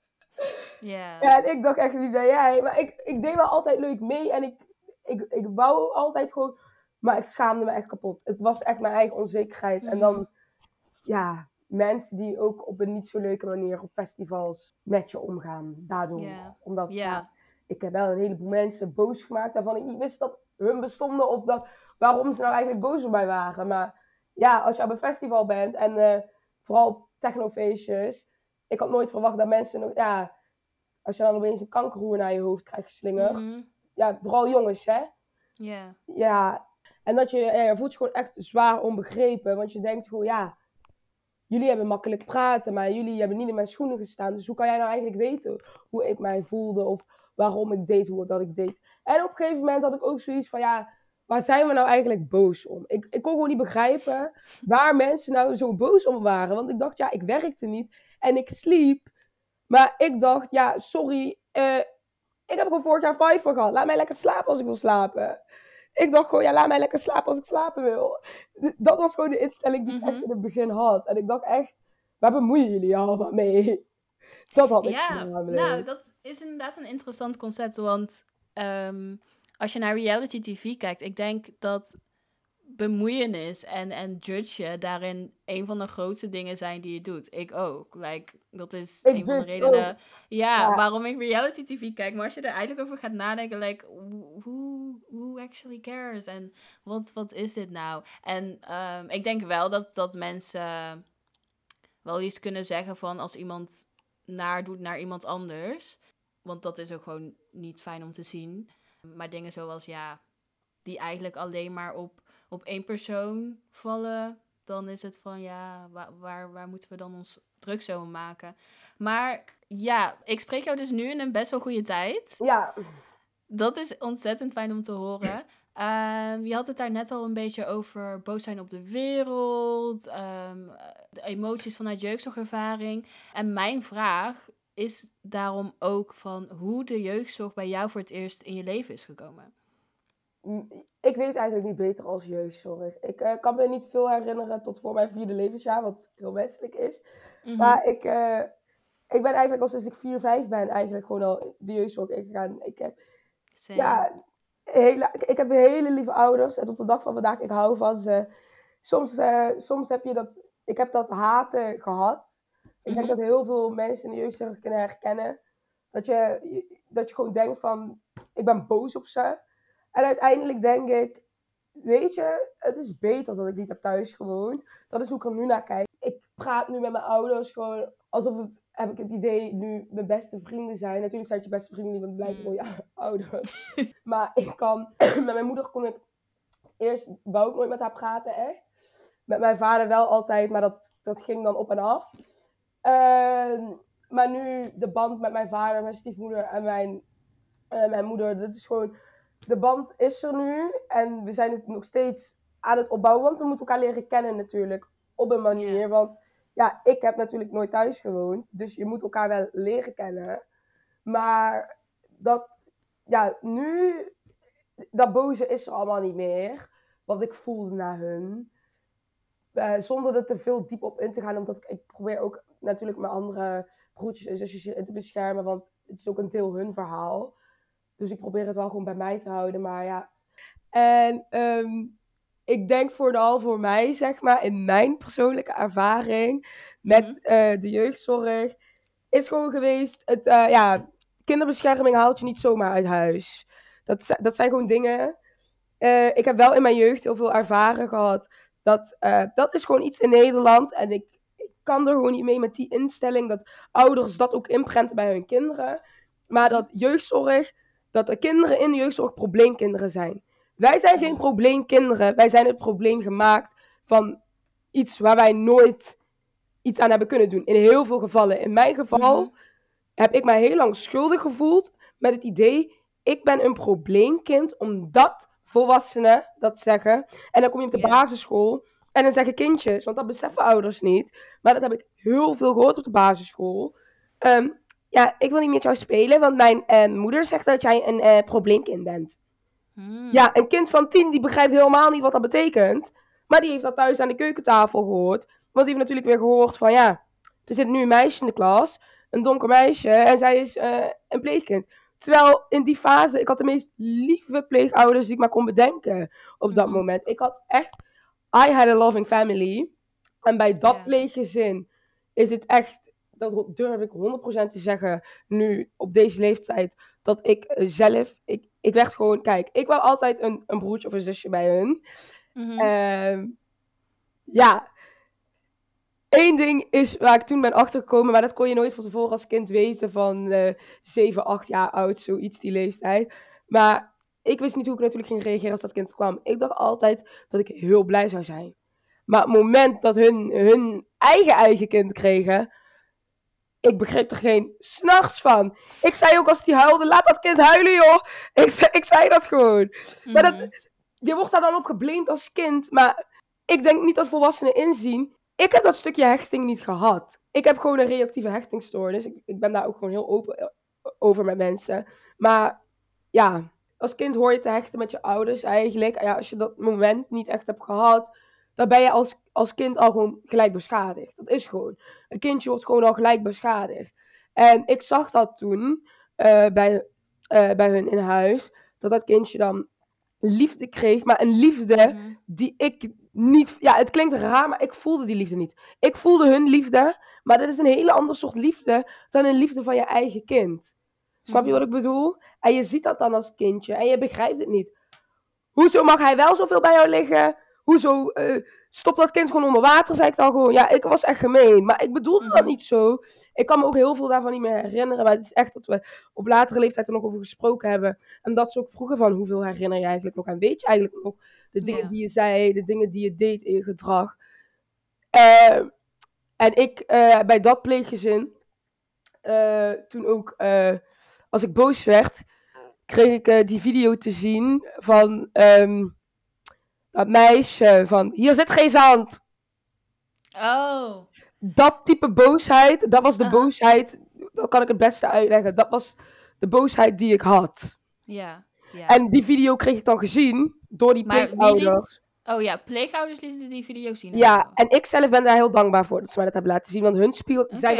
Yeah. Ja, en ik dacht echt, wie ben jij? Maar ik, ik deed wel altijd leuk mee en ik, ik, ik wou altijd gewoon... Maar ik schaamde me echt kapot. Het was echt mijn eigen onzekerheid. Mm-hmm. En dan, ja, mensen die ook op een niet zo leuke manier op festivals met je omgaan. Daardoor. Yeah. Omdat, yeah. ja, ik heb wel een heleboel mensen boos gemaakt waarvan ik niet wist dat hun bestonden of dat, waarom ze nou eigenlijk boos op mij waren. Maar ja, als je op een festival bent en uh, vooral op technofeestjes... Ik had nooit verwacht dat mensen nog, ja... Als je dan opeens een kankerhoer naar je hoofd krijgt geslingerd. Mm-hmm. Ja, vooral jongens, hè? Ja. Yeah. Ja. En dat je, ja, je voelt je gewoon echt zwaar onbegrepen. Want je denkt gewoon, ja... Jullie hebben makkelijk praten, maar jullie hebben niet in mijn schoenen gestaan. Dus hoe kan jij nou eigenlijk weten hoe ik mij voelde? Of waarom ik deed hoe dat ik deed? En op een gegeven moment had ik ook zoiets van, ja... Waar zijn we nou eigenlijk boos om? Ik, ik kon gewoon niet begrijpen waar mensen nou zo boos om waren. Want ik dacht, ja, ik werkte niet. En ik sliep. Maar ik dacht, ja, sorry, uh, ik heb gewoon vorig jaar Fiverr gehad. Laat mij lekker slapen als ik wil slapen. Ik dacht gewoon, ja, laat mij lekker slapen als ik slapen wil. Dat was gewoon de instelling die mm-hmm. ik echt in het begin had. En ik dacht echt, waar bemoeien jullie allemaal mee? Dat had ik. Ja, nou, dat is inderdaad een interessant concept. Want um, als je naar reality tv kijkt, ik denk dat bemoeienis en, en judgen daarin een van de grootste dingen zijn die je doet. Ik ook. Like, dat is ik een van de redenen ja, ja, waarom ik reality tv kijk. Maar als je er eigenlijk over gaat nadenken, like, who, who actually cares? En wat, wat is dit nou? En um, ik denk wel dat, dat mensen wel iets kunnen zeggen van als iemand naar doet naar iemand anders. Want dat is ook gewoon niet fijn om te zien. Maar dingen zoals, ja, die eigenlijk alleen maar op op één persoon vallen, dan is het van, ja, waar, waar, waar moeten we dan ons druk zo om maken? Maar ja, ik spreek jou dus nu in een best wel goede tijd. Ja. Dat is ontzettend fijn om te horen. Um, je had het daar net al een beetje over boos zijn op de wereld, um, de emoties vanuit jeugdzorgervaring. En mijn vraag is daarom ook van hoe de jeugdzorg bij jou voor het eerst in je leven is gekomen. Ik weet eigenlijk niet beter als jeugdzorg. Ik uh, kan me niet veel herinneren tot voor mijn vierde levensjaar, wat heel wenselijk is. Mm-hmm. Maar ik, uh, ik ben eigenlijk al sinds ik vier, vijf ben eigenlijk gewoon al de jeugdzorg ingegaan. Ik heb, Same. ja, hele, ik heb hele lieve ouders. En tot de dag van vandaag, ik hou van ze. Soms, uh, soms heb je dat, ik heb dat haten gehad. Ik Mhm. denk dat heel veel mensen in de jeugdzorg kunnen herkennen. Dat je, dat je gewoon denkt van, ik ben boos op ze. En uiteindelijk denk ik, weet je, het is beter dat ik niet heb thuis gewoond. Dat is hoe ik er nu naar kijk. Ik praat nu met mijn ouders gewoon alsof het, heb ik het idee, nu mijn beste vrienden zijn. Natuurlijk zijn het je beste vrienden niet, want het blijven gewoon je ouders. Maar ik kan, met mijn moeder kon ik, eerst wou ik nooit met haar praten echt. Met mijn vader wel altijd, maar dat, dat ging dan op en af. Uh, maar nu de band met mijn vader, mijn stiefmoeder en mijn, uh, mijn moeder, dat is gewoon, de band is er nu. En we zijn het nog steeds aan het opbouwen, want we moeten elkaar leren kennen natuurlijk. Op een manier, Ja. want ja, ik heb natuurlijk nooit thuis gewoond. Dus je moet elkaar wel leren kennen. Maar dat, ja, nu, dat boze is er allemaal niet meer. Wat ik voelde naar hun. Uh, zonder er te veel diep op in te gaan. Omdat ik, ik probeer ook natuurlijk mijn andere broertjes en zusjes in te beschermen. Want het is ook een deel hun verhaal. Dus ik probeer het wel gewoon bij mij te houden. Maar ja. En um, ik denk vooral voor mij, zeg maar, in mijn persoonlijke ervaring met mm-hmm. uh, de jeugdzorg, is gewoon geweest, het, uh, ja, kinderbescherming haalt je niet zomaar uit huis. Dat, dat zijn gewoon dingen. Uh, ik heb wel in mijn jeugd heel veel ervaren gehad. Dat, uh, dat is gewoon iets in Nederland. En ik, ik kan er gewoon niet mee met die instelling. Dat ouders dat ook inprenten bij hun kinderen. Maar dat jeugdzorg, dat de kinderen in de jeugdzorg probleemkinderen zijn. Wij zijn geen probleemkinderen. Wij zijn het probleem gemaakt van iets waar wij nooit iets aan hebben kunnen doen. In heel veel gevallen. In mijn geval mm-hmm. heb ik mij heel lang schuldig gevoeld met het idee, ik ben een probleemkind, omdat volwassenen dat zeggen. En dan kom je op de yeah. basisschool en dan zeggen kindjes, want dat beseffen ouders niet. Maar dat heb ik heel veel gehoord op de basisschool. Um, ja, ik wil niet met jou spelen, want mijn uh, moeder zegt dat jij een uh, probleemkind bent. Hmm. Ja, een kind van tien, die begrijpt helemaal niet wat dat betekent. Maar die heeft dat thuis aan de keukentafel gehoord. Want die heeft natuurlijk weer gehoord van, ja, er zit nu een meisje in de klas, een donker meisje, en zij is uh, een pleegkind. Terwijl in die fase, ik had de meest lieve pleegouders die ik maar kon bedenken op dat mm-hmm. moment. Ik had echt, I had a loving family. En bij dat yeah. pleeggezin is het echt, dat durf ik honderd procent te zeggen, nu op deze leeftijd, dat ik zelf, ik, ik werd gewoon, kijk, ik wou altijd een, een broertje of een zusje bij hun. Mm-hmm. Uh, ja, Eén ding is waar ik toen ben achtergekomen, maar dat kon je nooit van tevoren als kind weten van uh, zeven, acht jaar oud, zoiets die leeftijd. Maar ik wist niet hoe ik natuurlijk ging reageren als dat kind kwam. Ik dacht altijd dat ik heel blij zou zijn. Maar op het moment dat hun hun eigen eigen kind kregen, ik begreep er geen s'nachts van. Ik zei ook als die huilde, laat dat kind huilen joh. Ik, zei, ik zei dat gewoon. Mm-hmm. Maar dat, je wordt daar dan op geblamed als kind, maar ik denk niet dat volwassenen inzien. Ik heb dat stukje hechting niet gehad. Ik heb gewoon een reactieve hechtingsstoornis. Ik, ik ben daar ook gewoon heel open over met mensen. Maar ja, als kind hoor je te hechten met je ouders eigenlijk. Ja, als je dat moment niet echt hebt gehad, dan ben je als, als kind al gewoon gelijk beschadigd. Dat is gewoon. Een kindje wordt gewoon al gelijk beschadigd. En ik zag dat toen uh, bij, uh, bij hun in huis. Dat dat kindje dan liefde kreeg. Maar een liefde mm-hmm. die ik niet... Ja, het klinkt raar, maar ik voelde die liefde niet. Ik voelde hun liefde, maar dat is een hele ander soort liefde dan een liefde van je eigen kind. Snap mm-hmm. je wat ik bedoel? En je ziet dat dan als kindje en je begrijpt het niet. Hoezo mag hij wel zoveel bij jou liggen? Hoezo uh, stopt dat kind gewoon onder water? Zei ik dan gewoon. Ja, ik was echt gemeen. Maar ik bedoelde mm-hmm. dat niet zo. Ik kan me ook heel veel daarvan niet meer herinneren. Maar het is echt dat we op latere leeftijd er nog over gesproken hebben. En dat ze ook vroegen van hoeveel herinner je eigenlijk nog? En weet je eigenlijk nog de dingen yeah. die je zei, de dingen die je deed in je gedrag. Uh, en ik uh, bij dat pleeggezin, uh, toen ook, uh, als ik boos werd, kreeg ik uh, die video te zien van um, dat meisje van, hier zit geen zand. Oh. Dat type boosheid, dat was de uh-huh. boosheid, dat kan ik het beste uitleggen. Dat was de boosheid die ik had. Ja. Ja. En die video kreeg ik dan gezien door die pleegouders. Oh ja, pleegouders lieten die video zien. Ja, en ik zelf ben daar heel dankbaar voor dat ze mij dat hebben laten zien. Want hun spiegel, okay. zij, werkt,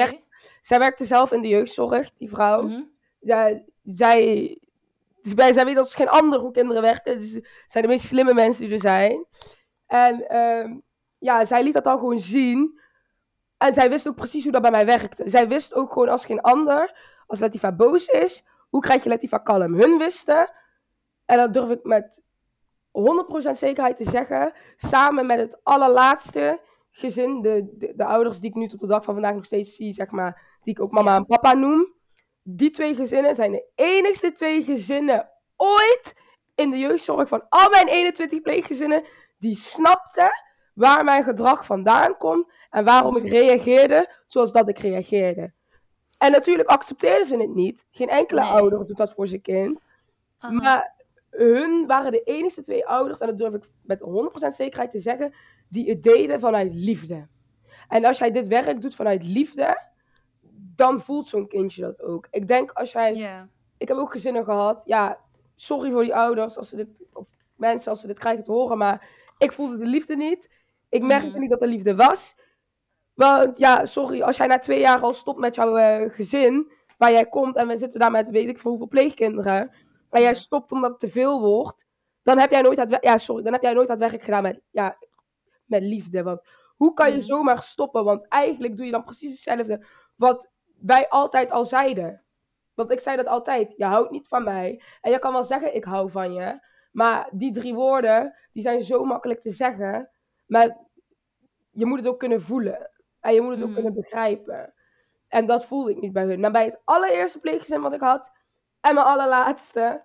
Zij werkte zelf in de jeugdzorg, die vrouw. Mm-hmm. Zij, zij, dus bij, zij weet als geen ander hoe kinderen werken. Dus ze zijn de meest slimme mensen die er zijn. En um, ja, zij liet dat dan gewoon zien. En zij wist ook precies hoe dat bij mij werkte. Zij wist ook gewoon als geen ander, als Latifa boos is, hoe krijg je Latifa kalm? Hun wisten, en dat durf ik met honderd procent zekerheid te zeggen, samen met het allerlaatste gezin, de, de, de ouders die ik nu tot de dag van vandaag nog steeds zie, zeg maar, die ik ook mama Ja. en papa noem. Die twee gezinnen zijn de enigste twee gezinnen ooit in de jeugdzorg van al mijn eenentwintig pleeggezinnen die snapten waar mijn gedrag vandaan komt en waarom ik reageerde zoals dat ik reageerde. En natuurlijk accepteerden ze het niet. Geen enkele Nee. ouder doet dat voor zijn kind. Uh-huh. Maar hun waren de enige twee ouders, en dat durf ik met honderd procent zekerheid te zeggen, die het deden vanuit liefde. En als jij dit werk doet vanuit liefde, dan voelt zo'n kindje dat ook. Ik denk als jij... Yeah. Ik heb ook gezinnen gehad. Ja, sorry voor die ouders als ze dit, of mensen als ze dit krijgen te horen, maar ik voelde de liefde niet. Ik merkte Mm-hmm. niet dat er liefde was. Want ja, sorry, als jij na twee jaar al stopt met jouw uh, gezin, waar jij komt, en we zitten daar met weet ik veel hoeveel pleegkinderen, en jij stopt omdat het te veel wordt, dan heb jij nooit het, ja, sorry, dan heb jij nooit het werk gedaan met, ja, met liefde. Want hoe kan je Mm-hmm. zomaar stoppen? Want eigenlijk doe je dan precies hetzelfde wat wij altijd al zeiden. Want ik zei dat altijd, je houdt niet van mij. En je kan wel zeggen, ik hou van je. Maar die drie woorden, die zijn zo makkelijk te zeggen. Maar je moet het ook kunnen voelen. En je moet het Mm. ook kunnen begrijpen. En dat voelde ik niet bij hun. Maar bij het allereerste pleeggezin wat ik had, en mijn allerlaatste,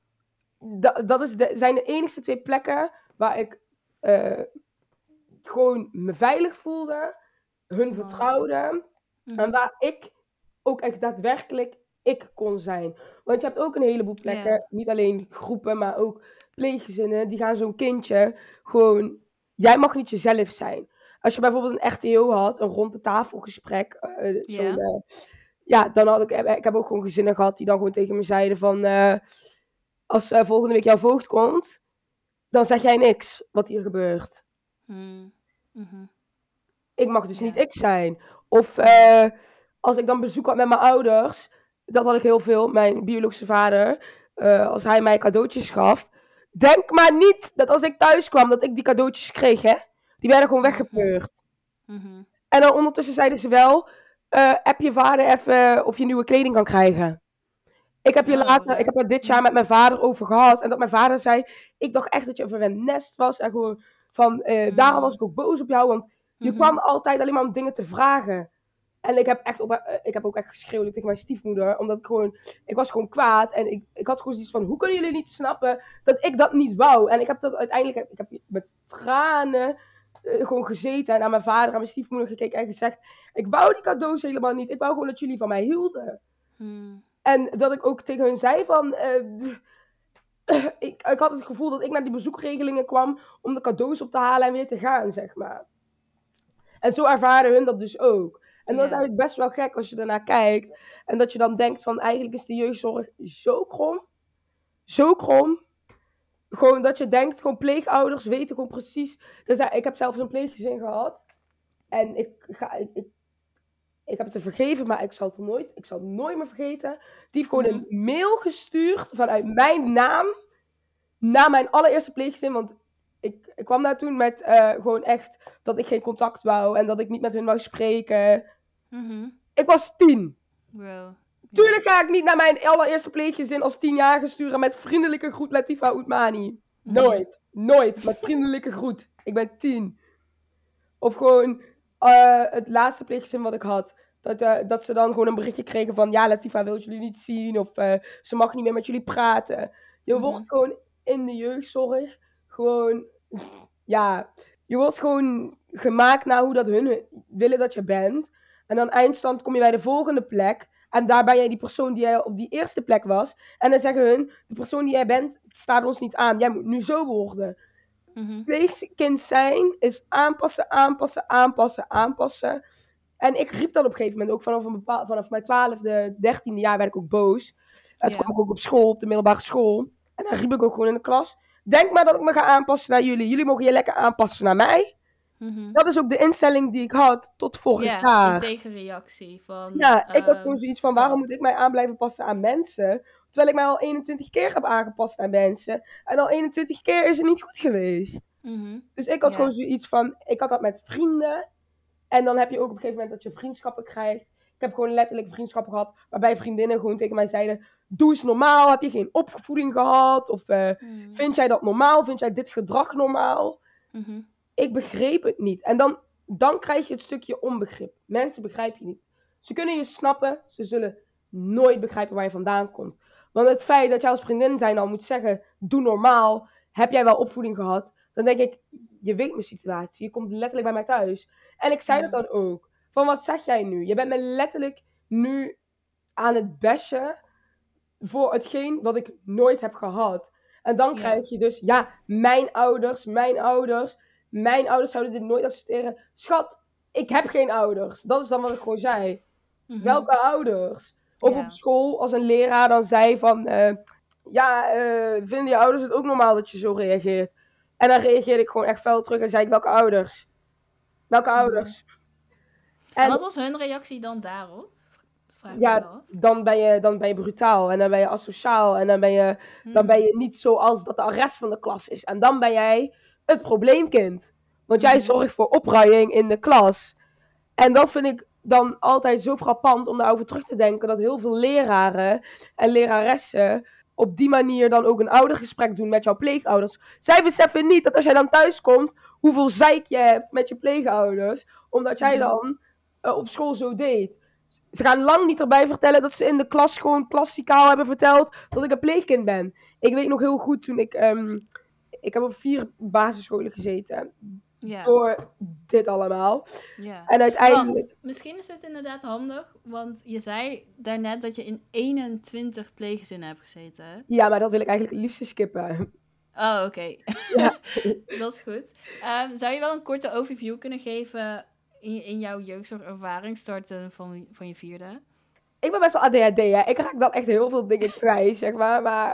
dat, dat is de, zijn de enigste twee plekken waar ik uh, gewoon me veilig voelde, hun Wow. vertrouwde, Mm-hmm. en waar ik ook echt daadwerkelijk ik kon zijn. Want je hebt ook een heleboel plekken, Yeah. niet alleen groepen, maar ook pleeggezinnen, die gaan zo'n kindje gewoon, jij mag niet jezelf zijn. Als je bijvoorbeeld een R T O had, een rond de tafel gesprek, uh, Yeah. uh, ja, dan had ik, ik heb ook gewoon gezinnen gehad die dan gewoon tegen me zeiden van, uh, als uh, volgende week jouw voogd komt, dan zeg jij niks wat hier gebeurt. Mm. Mm-hmm. Ik mag dus Yeah. niet ik zijn. Of uh, als ik dan bezoek had met mijn ouders, dat had ik heel veel, mijn biologische vader, uh, als hij mij cadeautjes gaf, denk maar niet dat als ik thuis kwam, dat ik die cadeautjes kreeg, hè. Die werden gewoon weggepleurd. Mm-hmm. En dan ondertussen zeiden ze wel, uh, app je vader even of je nieuwe kleding kan krijgen. Ik heb, je Oh, later, right. ik heb het dit jaar met mijn vader over gehad. En dat mijn vader zei, ik dacht echt dat je een verwend nest was. En gewoon van, uh, mm. daarom was ik ook boos op jou. Want je mm-hmm. kwam altijd alleen maar om dingen te vragen. En ik heb, echt op, uh, ik heb ook echt geschreeuwd tegen mijn stiefmoeder. Omdat ik gewoon, ik was gewoon kwaad. En ik, ik had gewoon zoiets van, hoe kunnen jullie niet snappen dat ik dat niet wou? En ik heb dat uiteindelijk, ik heb met tranen uh, gewoon gezeten. En naar mijn vader en mijn stiefmoeder gekeken en gezegd, ik wou die cadeaus helemaal niet. Ik wou gewoon dat jullie van mij hielden. Mm. En dat ik ook tegen hun zei van, uh, ik, ik had het gevoel dat ik naar die bezoekregelingen kwam om de cadeaus op te halen en weer te gaan, zeg maar. En zo ervaren hun dat dus ook. En dat is eigenlijk best wel gek als je ernaar kijkt. En dat je dan denkt van, eigenlijk is de jeugdzorg zo krom. Zo krom. Gewoon dat je denkt, gewoon pleegouders weten gewoon precies. Dus ik heb zelfs een pleeggezin gehad. En ik ga... Ik, ik, Ik heb het te vergeven, maar ik zal het nooit, ik zal het nooit meer vergeten. Die heeft gewoon mm-hmm. een mail gestuurd vanuit mijn naam naar mijn allereerste pleeggezin. Want ik, ik kwam daar toen met uh, gewoon echt dat ik geen contact wou en dat ik niet met hun wou spreken. Mm-hmm. Ik was tien. Wow. Tuurlijk ga ik niet naar mijn allereerste pleeggezin als tienjarige sturen met vriendelijke groet Latifa Oetmani. Mm-hmm. Nooit. Nooit. Met vriendelijke groet. Ik ben tien. Of gewoon uh, het laatste pleeggezin wat ik had. Dat, uh, dat ze dan gewoon een berichtje kregen van, ja, Latifa wil jullie niet zien. Of uh, ze mag niet meer met jullie praten. Je mm-hmm. wordt gewoon in de jeugdzorg gewoon, ja, je wordt gewoon gemaakt naar hoe dat hun willen dat je bent. En dan eindstand kom je bij de volgende plek. En daar ben jij die persoon die jij op die eerste plek was. En dan zeggen hun, de persoon die jij bent, staat ons niet aan. Jij moet nu zo worden. Mm-hmm. Pleegkind zijn is aanpassen, aanpassen, aanpassen, aanpassen. En ik riep dat op een gegeven moment ook vanaf, een bepaal, vanaf mijn twaalfde, dertiende jaar werd ik ook boos. En toen kwam ik ook op school, op de middelbare school. En dan riep ik ook gewoon in de klas, denk maar dat ik me ga aanpassen naar jullie. Jullie mogen je lekker aanpassen naar mij. Mhm. Dat is ook de instelling die ik had tot vorig Ja, jaar. die tegenreactie van... Ja, ik had ehm, gewoon zoiets van, stop. waarom moet ik mij aan blijven passen aan mensen? Terwijl ik mij al eenentwintig keer heb aangepast aan mensen. En al eenentwintig keer is het niet goed geweest. Mhm. Dus ik had Ja. gewoon zoiets van, ik had dat met vrienden. En dan heb je ook op een gegeven moment dat je vriendschappen krijgt. Ik heb gewoon letterlijk vriendschappen gehad waarbij vriendinnen gewoon tegen mij zeiden, doe eens normaal, heb je geen opvoeding gehad? Of uh, Mhm. vind jij dat normaal? Vind jij dit gedrag normaal? Mhm. Ik begreep het niet. En dan, dan krijg je het stukje onbegrip. Mensen begrijpen je niet. Ze kunnen je snappen, ze zullen nooit begrijpen waar je vandaan komt. Want het feit dat jij als vriendin zijn al moet zeggen, doe normaal, heb jij wel opvoeding gehad? Dan denk ik, je weet mijn situatie, je komt letterlijk bij mij thuis. En ik zei Mhm. dat dan ook. Van wat zeg jij nu? Je bent me letterlijk nu aan het bashen voor hetgeen wat ik nooit heb gehad. En dan Ja. krijg je dus, ja, mijn ouders, mijn ouders, mijn ouders zouden dit nooit accepteren. Schat, ik heb geen ouders. Dat is dan wat ik gewoon zei. Mhm. Welke ouders? Of Ja. op school, als een leraar dan zei van, uh, ja, uh, vinden je ouders het ook normaal dat je zo reageert? En dan reageerde ik gewoon echt fel terug en zei ik, welke ouders? Welke Mhm. ouders? En, en wat was hun reactie dan daarop? Vraag me wel Ja, af. dan ben, je, dan ben je brutaal en dan ben je asociaal en dan ben je, Hmm. dan ben je niet zoals dat de rest van de klas is. En dan ben jij het probleemkind. Want jij Mhm. zorgt voor opruiing in de klas. En dat vind ik dan altijd zo frappant om daarover terug te denken, dat heel veel leraren en leraressen op die manier dan ook een oudergesprek doen met jouw pleegouders. Zij beseffen niet dat als jij dan thuis komt, hoeveel zeik je hebt met je pleegouders, omdat jij Mhm. dan uh, op school zo deed. Ze gaan lang niet erbij vertellen dat ze in de klas gewoon klassikaal hebben verteld dat ik een pleegkind ben. Ik weet nog heel goed toen ik... Um, ik heb op vier basisscholen gezeten. Ja. Door dit allemaal. Ja. En uiteindelijk... Wacht, misschien is het inderdaad handig. Want je zei daarnet dat je in eenentwintig pleeggezinnen hebt gezeten. Ja, maar dat wil ik eigenlijk het liefst skippen. Oh, oké. Okay. Ja. Dat is goed. Um, zou je wel een korte overview kunnen geven... In, in jouw jeugdzorgervaring starten van, van je vierde? Ik ben best wel A D H D, hè. Ik raak dan echt heel veel dingen kwijt, zeg maar. Maar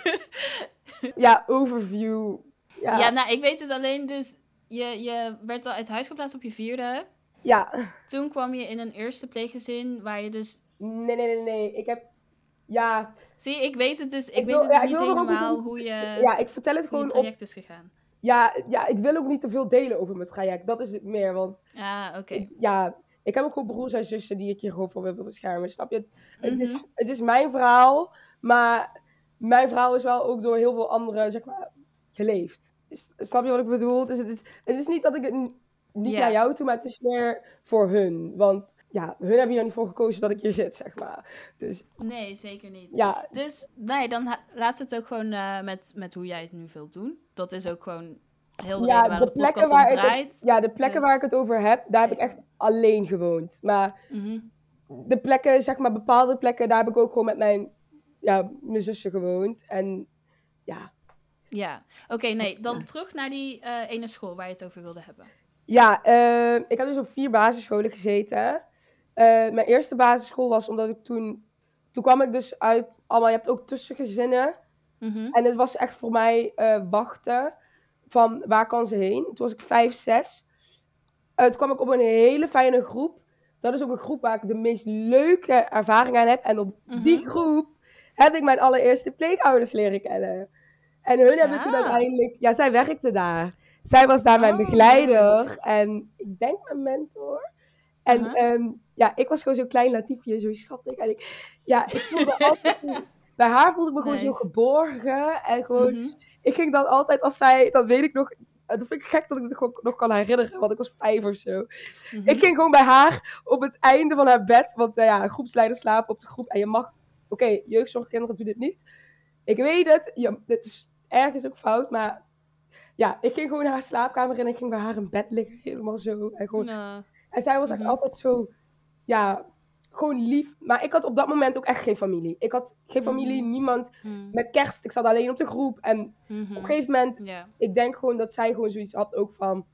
ja, overview. Ja. ja, nou, ik weet dus alleen dus... Je, je werd al uit huis geplaatst op je vierde. Ja. Toen kwam je in een eerste pleeggezin waar je dus... Nee, nee, nee, nee. Ik heb... Ja. Zie, ik weet het dus, ik, ik weet wil, het dus ja, niet helemaal hoe je... Ja, ik vertel het gewoon je traject op... is gegaan. Ja, ja, ik wil ook niet te veel delen over mijn traject. Dat is het meer, want... Ah, oké. Okay. Ja, ik heb ook gewoon broers en zussen die ik hier gewoon voor wil beschermen. Snap je? Het, Mm-hmm. het, is, het is mijn verhaal, maar mijn verhaal is wel ook door heel veel anderen, zeg maar, geleefd. Snap je wat ik bedoel? Dus het is, het is niet dat ik het n- niet Ja. naar jou toe, maar het is meer voor hun. Want ja, hun hebben hier niet voor gekozen dat ik hier zit, zeg maar. Dus, nee, zeker niet. Ja. Dus nee, dan ha- laten we het ook gewoon uh, met, met hoe jij het nu wilt doen. Dat is ook gewoon heel de ja, reden waar de, de podcast waar om draait. Het, ja, de plekken dus... waar ik het over heb, daar heb ik echt alleen gewoond. Maar mm-hmm. de plekken, zeg maar bepaalde plekken, daar heb ik ook gewoon met mijn, ja, mijn zussen gewoond. En ja. Ja, oké, okay, nee. Dan terug naar die uh, ene school waar je het over wilde hebben. Ja, uh, ik heb dus op vier basisscholen gezeten. Uh, mijn eerste basisschool was omdat ik toen... Toen kwam ik dus uit... Allemaal, je hebt ook tussengezinnen. Mm-hmm. En het was echt voor mij uh, wachten van waar kan ze heen. Toen was ik vijf, zes. Uh, toen kwam ik op een hele fijne groep. Dat is ook een groep waar ik de meest leuke ervaring aan heb. En op mm-hmm. die groep heb ik mijn allereerste pleegouders leren kennen. En hun hebben ah. toen uiteindelijk... Ja, zij werkte daar. Zij was daar mijn oh, begeleider leuk. En ik denk mijn mentor. En uh-huh. um, ja, ik was gewoon zo'n klein latiefje, zo schattig. En ik, ja, ik voelde altijd... Bij haar voelde ik me nice. Gewoon zo geborgen. En gewoon... Mm-hmm. Ik ging dan altijd, als zij... Dan weet ik nog... Dat vind ik gek dat ik het gewoon nog kan herinneren. Want ik was vijf of zo. Mm-hmm. Ik ging gewoon bij haar op het einde van haar bed. Want uh, ja, groepsleider slapen op de groep. En je mag... Oké, okay, jeugdzorgkinderen doen dit niet. Ik weet het. Ja, dit is ergens ook fout, maar... Ja, ik ging gewoon naar haar slaapkamer en ik ging bij haar in bed liggen, helemaal zo. En, gewoon... no. en zij was mm-hmm. echt altijd zo, ja, gewoon lief. Maar ik had op dat moment ook echt geen familie. Ik had geen familie, mm-hmm. niemand. Mm-hmm. Met kerst, ik zat alleen op de groep. En mm-hmm. op een gegeven moment, yeah. ik denk gewoon dat zij gewoon zoiets had ook van...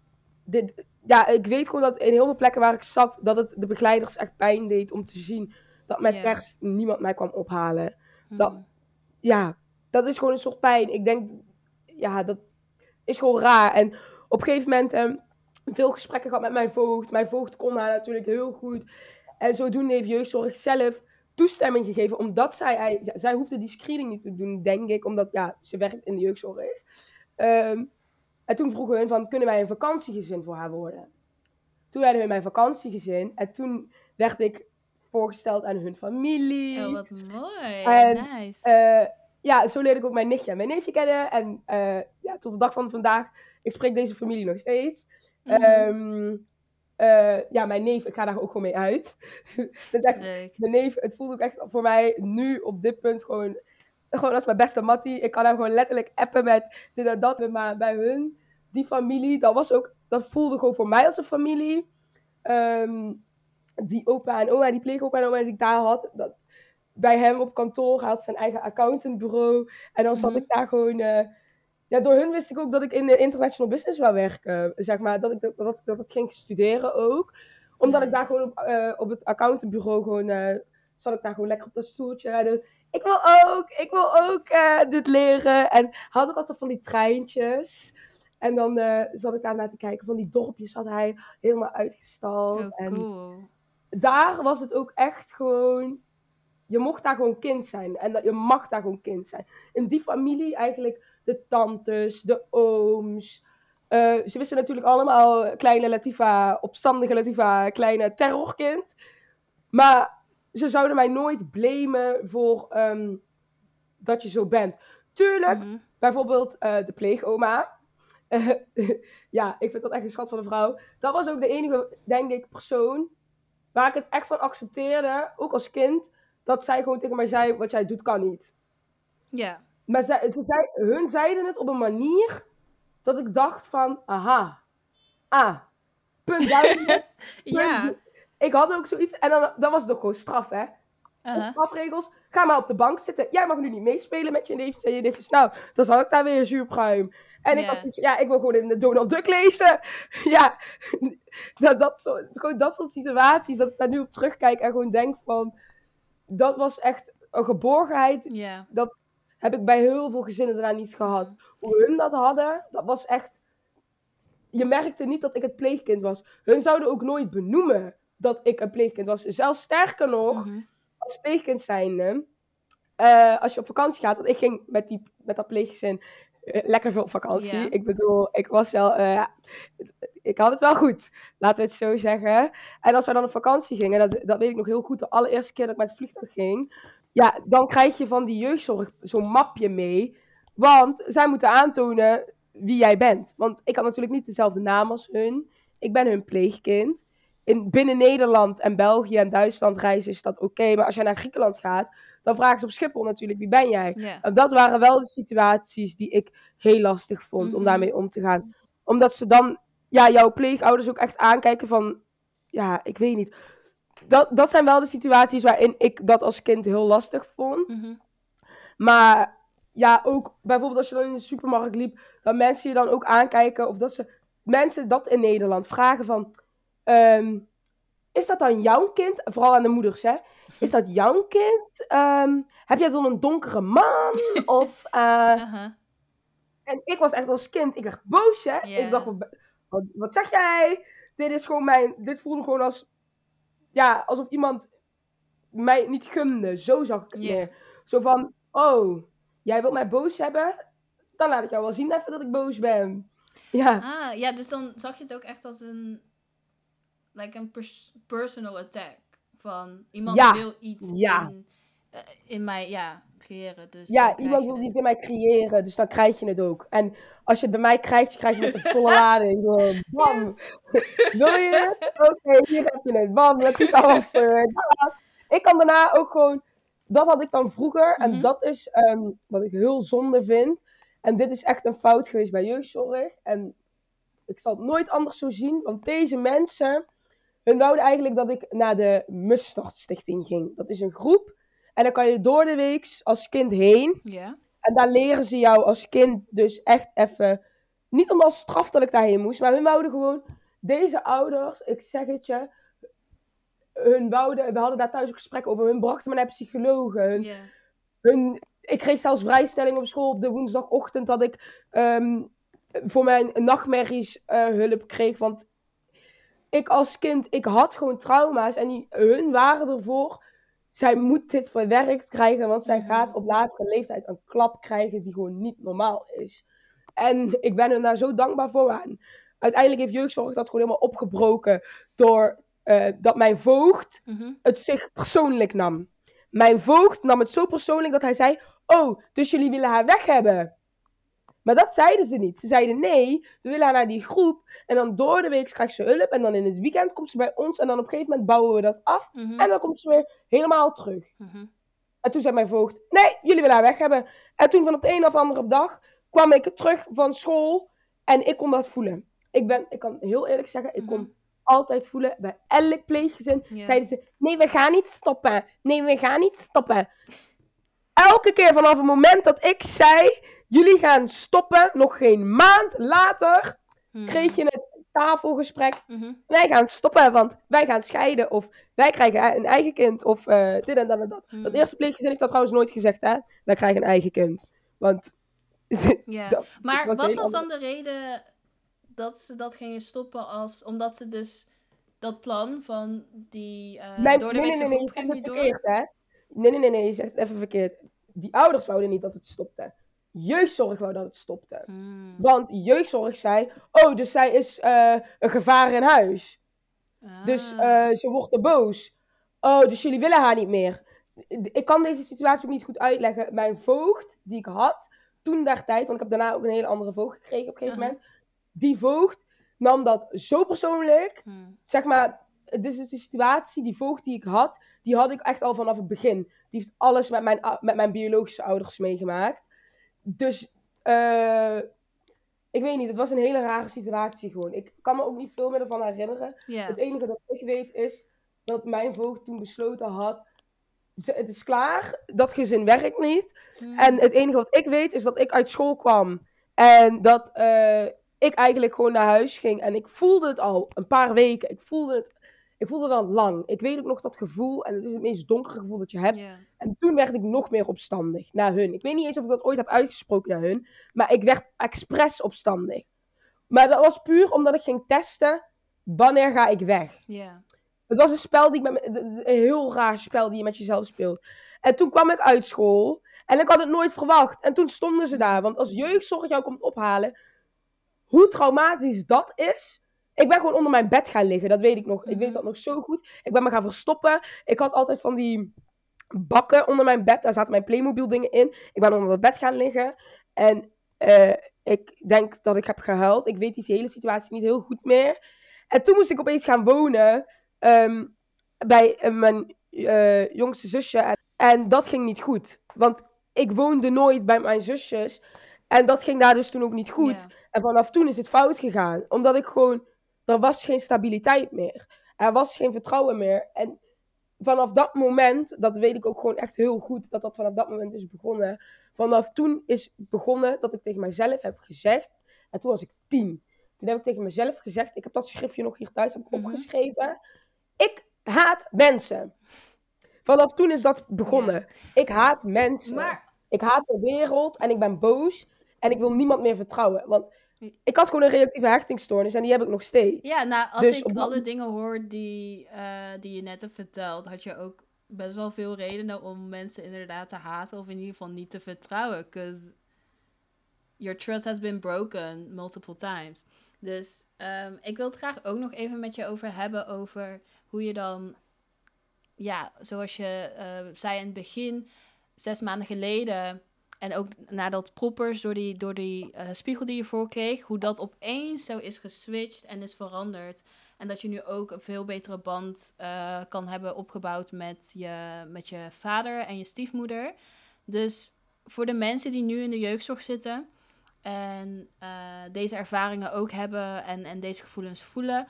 Dit, ja, ik weet gewoon dat in heel veel plekken waar ik zat, dat het de begeleiders echt pijn deed om te zien dat met yeah. kerst niemand mij kwam ophalen. Mm-hmm. Dat, ja, dat is gewoon een soort pijn. Ik denk, ja, dat... is gewoon raar. En op een gegeven moment um, veel gesprekken gehad met mijn voogd. Mijn voogd kon haar natuurlijk heel goed. En zodoende heeft jeugdzorg zelf toestemming gegeven, omdat zij, zij hoefde die screening niet te doen, denk ik, omdat ja, ze werkt in de jeugdzorg. Um, en toen vroegen hun van, kunnen wij een vakantiegezin voor haar worden? Toen werden we mijn vakantiegezin en toen werd ik voorgesteld aan hun familie. Oh, wat mooi. En, nice. Uh, ja, zo leerde ik ook mijn nichtje en mijn neefje kennen. En uh, ja, tot de dag van vandaag, ik spreek deze familie nog steeds. Mm-hmm. Um, uh, ja, mijn neef, ik ga daar ook gewoon mee uit. Dat echt, mijn neef, het voelt ook echt voor mij nu op dit punt gewoon, gewoon als mijn beste mattie. Ik kan hem gewoon letterlijk appen met dit en dat. Maar bij hun, die familie, dat was ook, dat voelde gewoon voor mij als een familie. Um, die opa en oma, die pleegopa en oma die ik daar had, dat, bij hem op kantoor had zijn eigen accountantbureau. En dan zat mm-hmm. ik daar gewoon... Uh, ja, door hun wist ik ook dat ik in de international business wou werken. Zeg maar, dat ik dat, dat, dat ik ging studeren ook. Omdat nice. ik daar gewoon op, uh, op het accountantbureau gewoon... Uh, zat ik daar gewoon lekker op dat stoeltje. En, ik wil ook, ik wil ook uh, dit leren. En had ik altijd van die treintjes. En dan uh, zat ik daar naar te kijken. Van die dorpjes had hij helemaal uitgestald. Oh, en cool. Daar was het ook echt gewoon... Je mocht daar gewoon kind zijn. En dat, je mag daar gewoon kind zijn. In die familie eigenlijk de tantes, de ooms. Uh, ze wisten natuurlijk allemaal kleine Latifa, opstandige Latifa, kleine terrorkind. Maar ze zouden mij nooit blamen voor um, dat je zo bent. Tuurlijk, mm-hmm. bijvoorbeeld uh, de pleegoma. Uh, ja, ik vind dat echt een schat van een vrouw. Dat was ook de enige, denk ik, persoon waar ik het echt van accepteerde, ook als kind, dat zij gewoon tegen mij zei, wat jij doet kan niet. Ja. Yeah. Maar zij, ze zei, hun zeiden het op een manier dat ik dacht van, aha, ah, punt duidelijk. Ja. Ik had ook zoiets, en dan, dan was het ook gewoon straf, hè. Uh-huh. Strafregels, ga maar op de bank zitten. Jij mag nu niet meespelen met je neefjes en je nichtjes. Nou, dan zat ik daar weer zuurpruim. En yeah. ik had zoiets, ja, ik wil gewoon in de Donald Duck lezen. Ja, dat, dat, soort, gewoon dat soort situaties, dat ik daar nu op terugkijk en gewoon denk van, dat was echt een geborgenheid. Yeah. Dat heb ik bij heel veel gezinnen daarna niet gehad. Hoe hun dat hadden, dat was echt, je merkte niet dat ik het pleegkind was. Hun zouden ook nooit benoemen dat ik een pleegkind was. Zelfs sterker nog, mm-hmm. als pleegkind zijnde, uh, als je op vakantie gaat, want ik ging met, die, met dat pleeggezin uh, lekker veel op vakantie. Yeah. Ik bedoel, ik was wel, uh, ik had het wel goed, laten we het zo zeggen. En als we dan op vakantie gingen, dat, dat weet ik nog heel goed, de allereerste keer dat ik met het vliegtuig ging, ja, dan krijg je van die jeugdzorg zo'n mapje mee, want zij moeten aantonen wie jij bent. Want ik had natuurlijk niet dezelfde naam als hun. Ik ben hun pleegkind. In, binnen Nederland en België en Duitsland reizen is dat oké. Okay, maar als je naar Griekenland gaat, dan vragen ze op Schiphol natuurlijk, wie ben jij? Yeah. En dat waren wel de situaties die ik heel lastig vond mm-hmm. om daarmee om te gaan. Omdat ze dan, ja, jouw pleegouders ook echt aankijken van, ja, ik weet niet. Dat, dat zijn wel de situaties waarin ik dat als kind heel lastig vond. Mm-hmm. Maar ja, ook bijvoorbeeld als je dan in de supermarkt liep, dat mensen je dan ook aankijken, of dat ze mensen dat in Nederland vragen van, um, is dat dan jouw kind? Vooral aan de moeders, hè? Is dat jouw kind? Um, heb jij dan een donkere man? Of, uh... uh-huh. En ik was echt als kind, ik werd boos, hè? Yeah. Ik dacht, wat, wat zeg jij? Dit is gewoon mijn, dit voelde gewoon als, ja, alsof iemand mij niet gunde. Zo zag ik het yeah. meer. Zo van, oh, jij wilt mij boos hebben? Dan laat ik jou wel zien even dat ik boos ben. Ja. Ah, ja, dus dan zag je het ook echt als een, like een pers- personal attack. Van, iemand ja. wil iets ja. in, uh, in mij, ja, creëren. Dus ja, iemand wil iets in mij creëren, dus dan krijg je het ook. En als je het bij mij krijgt, krijg je het met een volle lading. Gewoon, bam. Yes. Wil je het? Oké, okay, hier heb je het. Bam, dat is alles. Ik kan daarna ook gewoon, dat had ik dan vroeger. Mm-hmm. En dat is um, wat ik heel zonde vind. En dit is echt een fout geweest bij jeugdzorg. En ik zal het nooit anders zo zien. Want deze mensen, hun wouden eigenlijk dat ik naar de Mustardstichting ging. Dat is een groep. En dan kan je door de week als kind heen. Yeah. En daar leren ze jou als kind dus echt even, niet om als straf dat ik daarheen moest. Maar hun wouden gewoon, deze ouders, ik zeg het je. Hun wouden, we hadden daar thuis ook gesprekken over. Hun brachten me naar psychologen. Hun, yeah. hun, ik kreeg zelfs vrijstelling op school op de woensdagochtend dat ik um, voor mijn nachtmerries uh, hulp kreeg. Want ik als kind, ik had gewoon trauma's en die, hun waren ervoor. Zij moet dit verwerkt krijgen, want zij Mhm. gaat op latere leeftijd een klap krijgen die gewoon niet normaal is. En ik ben er daar zo dankbaar voor aan. Uiteindelijk heeft jeugdzorg dat gewoon helemaal opgebroken door uh, dat mijn voogd Mhm. het zich persoonlijk nam. Mijn voogd nam het zo persoonlijk dat hij zei, oh, dus jullie willen haar weg hebben. Maar dat zeiden ze niet. Ze zeiden nee, we willen haar naar die groep. En dan door de week krijgt ze hulp. En dan in het weekend komt ze bij ons. En dan op een gegeven moment bouwen we dat af. Mhm. En dan komt ze weer helemaal terug. Mhm. En toen zei mijn voogd, nee, jullie willen haar weg hebben. En toen van op de een of andere dag kwam ik terug van school. En ik kon dat voelen. Ik, ben, ik kan heel eerlijk zeggen, ik Mhm. kon altijd voelen. Bij elk pleeggezin Ja. zeiden ze, nee, we gaan niet stoppen. Nee, we gaan niet stoppen. Elke keer vanaf het moment dat ik zei, jullie gaan stoppen, nog geen maand later, Mhm. kreeg je een tafelgesprek. Mhm. Wij gaan stoppen, want wij gaan scheiden. Of wij krijgen een eigen kind. Of uh, dit en dat en dat. Mhm. Dat eerste pleeggezin heeft dat trouwens nooit gezegd, hè. Wij krijgen een eigen kind. Want... Ja. dat, maar was wat was andere... dan de reden dat ze dat gingen stoppen als... Omdat ze dus dat plan van die uh, Mijn... door de nee, weekse nee, nee, groep nee, ging je niet zegt het door? verkeerd, hè. Nee, nee, nee, nee, je zegt het even verkeerd. Die ouders wouden niet dat het stopte. Jeugdzorg wou dat het stopte. Hmm. Want jeugdzorg zei, oh, dus zij is uh, een gevaar in huis. Ah. Dus uh, ze wordt er boos. Oh, dus jullie willen haar niet meer. Ik kan deze situatie ook niet goed uitleggen. Mijn voogd, die ik had, toen der tijd, want ik heb daarna ook een hele andere voogd gekregen op een gegeven Uh-huh. moment. Die voogd nam dat zo persoonlijk. Hmm. Zeg maar, dit is de situatie, die voogd die ik had, die had ik echt al vanaf het begin. Die heeft alles met mijn, met mijn biologische ouders meegemaakt. Dus, uh, ik weet niet, het was een hele rare situatie gewoon. Ik kan me ook niet veel meer ervan herinneren. Yeah. Het enige dat ik weet is dat mijn voogd toen besloten had, het is klaar, dat gezin werkt niet. Hmm. En het enige wat ik weet is dat ik uit school kwam en dat uh, ik eigenlijk gewoon naar huis ging. En ik voelde het al een paar weken. Ik voelde het, ik voelde het al lang. Ik weet ook nog dat gevoel en het is het meest donkere gevoel dat je hebt. Yeah. En toen werd ik nog meer opstandig naar hun. Ik weet niet eens of ik dat ooit heb uitgesproken naar hun, maar ik werd expres opstandig. Maar dat was puur omdat ik ging testen, wanneer ga ik weg? Yeah. Het was een spel die ik met, een heel raar spel die je met jezelf speelt. En toen kwam ik uit school en ik had het nooit verwacht. En toen stonden ze daar, want als jeugdzorg jou komt ophalen, hoe traumatisch dat is. Ik ben gewoon onder mijn bed gaan liggen, dat weet ik nog. Ik weet dat nog zo goed. Ik ben me gaan verstoppen. Ik had altijd van die bakken onder mijn bed, daar zaten mijn Playmobil dingen in. Ik ben onder het bed gaan liggen en uh, ik denk dat ik heb gehuild. Ik weet die hele situatie niet heel goed meer. En toen moest ik opeens gaan wonen um, bij uh, mijn uh, jongste zusje. En, en dat ging niet goed. Want ik woonde nooit bij mijn zusjes. En dat ging daar dus toen ook niet goed. Yeah. En vanaf toen is het fout gegaan. Omdat ik gewoon... Er was geen stabiliteit meer. Er was geen vertrouwen meer. En vanaf dat moment, dat weet ik ook gewoon echt heel goed, dat dat vanaf dat moment is begonnen. Vanaf toen is begonnen dat ik tegen mezelf heb gezegd, en toen was ik tien. Toen heb ik tegen mezelf gezegd, ik heb dat schriftje nog hier thuis heb ik Mm-hmm. opgeschreven. Ik haat mensen. Vanaf toen is dat begonnen. Yeah. Ik haat mensen. Maar... Ik haat de wereld en ik ben boos en ik wil niemand meer vertrouwen. Want ik had gewoon een reactieve hechtingsstoornis en die heb ik nog steeds. Ja, nou, als dus ik op... alle dingen hoor die, uh, die je net hebt verteld, had je ook best wel veel redenen om mensen inderdaad te haten of in ieder geval niet te vertrouwen. Because your trust has been broken multiple times. Dus um, ik wil het graag ook nog even met je over hebben over hoe je dan, ja, zoals je uh, zei in het begin, zes maanden geleden... En ook nadat proppers door die, door die uh, spiegel die je voorkreeg, hoe dat opeens zo is geswitcht en is veranderd. En dat je nu ook een veel betere band uh, kan hebben opgebouwd met je, met je vader en je stiefmoeder. Dus voor de mensen die nu in de jeugdzorg zitten en uh, deze ervaringen ook hebben en, en deze gevoelens voelen,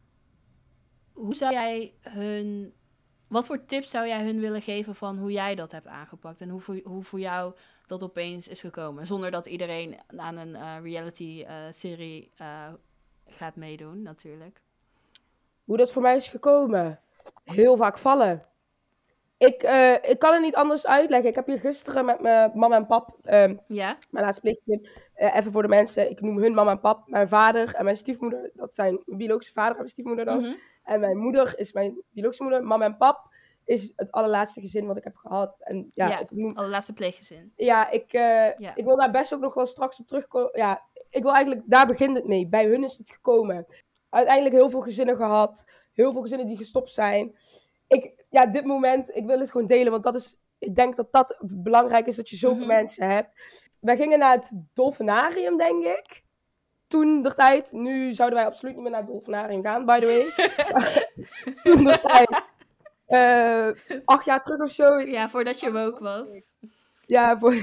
hoe zou jij hun... Wat voor tips zou jij hun willen geven van hoe jij dat hebt aangepakt? En hoe voor, hoe voor jou dat opeens is gekomen? Zonder dat iedereen aan een uh, reality-serie uh, uh, gaat meedoen, natuurlijk. Hoe dat voor mij is gekomen? Heel vaak vallen. ik, uh, ik kan het niet anders uitleggen. Ik heb hier gisteren met mijn mama en pap, um, ja? mijn laatste pleeggezin, uh, even voor de mensen, ik noem hun mama en pap, mijn vader en mijn stiefmoeder, dat zijn mijn biologische vader en mijn stiefmoeder dan. Mm-hmm. En mijn moeder is mijn biologische moeder, mama en pap is het allerlaatste gezin wat ik heb gehad. En, ja, ja, ik noem... allerlaatste pleeggezin. Ja, ik, uh, ja, ik wil daar best ook nog wel straks op terugkomen. Ja, ik wil eigenlijk, daar begint het mee. Bij hun is het gekomen. Uiteindelijk heel veel gezinnen gehad, heel veel gezinnen die gestopt zijn. Ik, ja, dit moment, ik wil het gewoon delen, want dat is, ik denk dat dat belangrijk is, dat je zoveel mm-hmm. mensen hebt. Wij gingen naar het Dolfinarium, denk ik. Toen de tijd, nu zouden wij absoluut niet meer naar het Dolfinarium gaan, by the way. Toen de tijd, uh, acht jaar terug of zo. Ja, voordat je woke was. Ja, voor...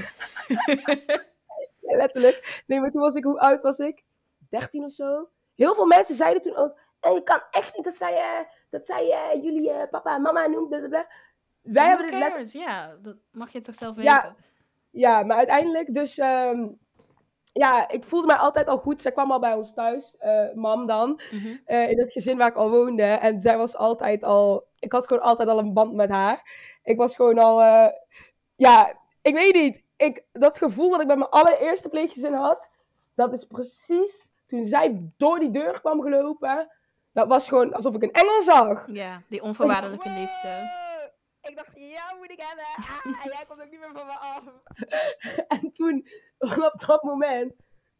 ja, letterlijk. Nee, maar toen was ik, hoe oud was ik? dertien of zo. Heel veel mensen zeiden toen ook, en je kan echt niet dat zij, uh, dat zij uh, jullie uh, papa en mama noemt. Blablabla. Wij Who hebben cares? dit let... Ja, dat mag je toch zelf weten. Ja, ja, maar uiteindelijk dus... Um, ja, ik voelde mij altijd al goed. Zij kwam al bij ons thuis, uh, mam dan, mm-hmm. uh, in het gezin waar ik al woonde. En zij was altijd al... Ik had gewoon altijd al een band met haar. Ik was gewoon al... Uh, ja, ik weet niet. Ik, dat gevoel dat ik bij mijn allereerste pleeggezin had, dat is precies toen zij door die deur kwam gelopen. Dat was gewoon alsof ik een engel zag. Ja, die onvoorwaardelijke liefde. Ik dacht, jou moet ik hebben. Ah, en jij komt ook niet meer van me af. En toen, vanaf dat moment,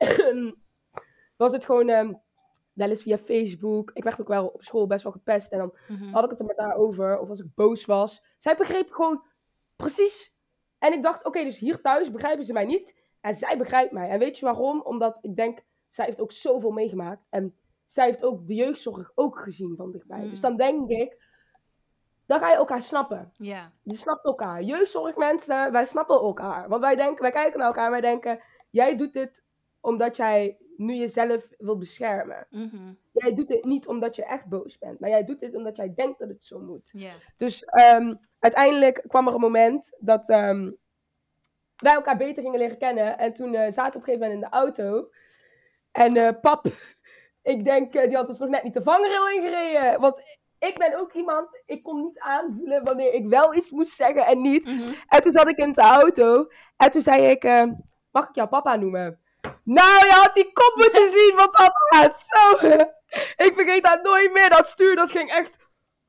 was het gewoon um, wel eens via Facebook. Ik werd ook wel op school best wel gepest. En dan mm-hmm. had ik het er met haar over. Of als ik boos was. Zij begreep gewoon precies. En ik dacht, oké, okay, dus hier thuis begrijpen ze mij niet. En zij begrijpt mij. En weet je waarom? Omdat ik denk, zij heeft ook zoveel meegemaakt. En zij heeft ook de jeugdzorg ook gezien van dichtbij. Mm. Dus dan denk ik, dan ga je elkaar snappen. Yeah. Je snapt elkaar. Jeugdzorgmensen, wij snappen elkaar. Want wij denken, wij kijken naar elkaar en wij denken, jij doet dit omdat jij nu jezelf wilt beschermen. Mm-hmm. Jij doet dit niet omdat je echt boos bent. Maar jij doet dit omdat jij denkt dat het zo moet. Yeah. Dus um, uiteindelijk kwam er een moment dat um, wij elkaar beter gingen leren kennen. En toen uh, zaten we op een gegeven moment in de auto. En uh, pap, ik denk, uh, die had dus nog net niet de vangrail ingereden. Want ik ben ook iemand, ik kon niet aanvoelen wanneer ik wel iets moest zeggen en niet. Mm-hmm. En toen zat ik in de auto. En toen zei ik, uh, mag ik jou papa noemen? Nou, je had die kop moeten zien van papa. Zo. Ik vergeet dat nooit meer. Dat stuur, dat ging echt...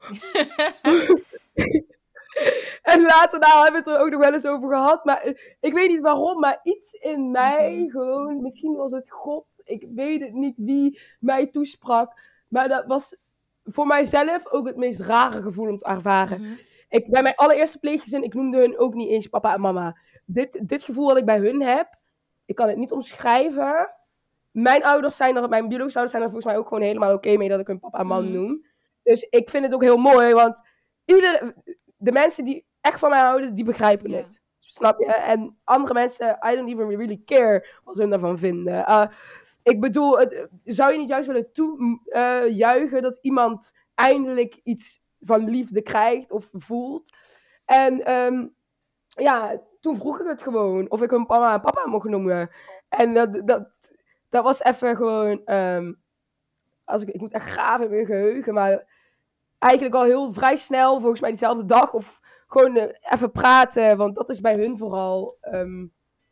En later nou, hebben we het er ook nog wel eens over gehad. Maar ik weet niet waarom, maar iets in mij mm-hmm. gewoon... Misschien was het God. Ik weet het niet wie mij toesprak. Maar dat was voor mijzelf ook het meest rare gevoel om te ervaren. Mm-hmm. Ik, bij mijn allereerste pleeggezin, ik noemde hun ook niet eens papa en mama. Dit, dit gevoel dat ik bij hun heb, ik kan het niet omschrijven. Mijn ouders zijn er, mijn biologische ouders zijn er volgens mij ook gewoon helemaal oké mee dat ik hun papa en mam mm. noem. Dus ik vind het ook heel mooi, want ieder, de mensen die echt van mij houden, die begrijpen yeah. het. Snap je? En andere mensen, I don't even really care wat hun daarvan vinden. Uh, ik bedoel, het, zou je niet juist willen toejuichen uh, dat iemand eindelijk iets van liefde krijgt of voelt? En um, ja, toen vroeg ik het gewoon, of ik hun mama en papa mocht noemen. En dat, dat, dat was even gewoon, um, als ik, ik moet echt graven in mijn geheugen, maar eigenlijk al heel vrij snel, volgens mij diezelfde dag, of gewoon uh, even praten, want dat is bij hun vooral, um,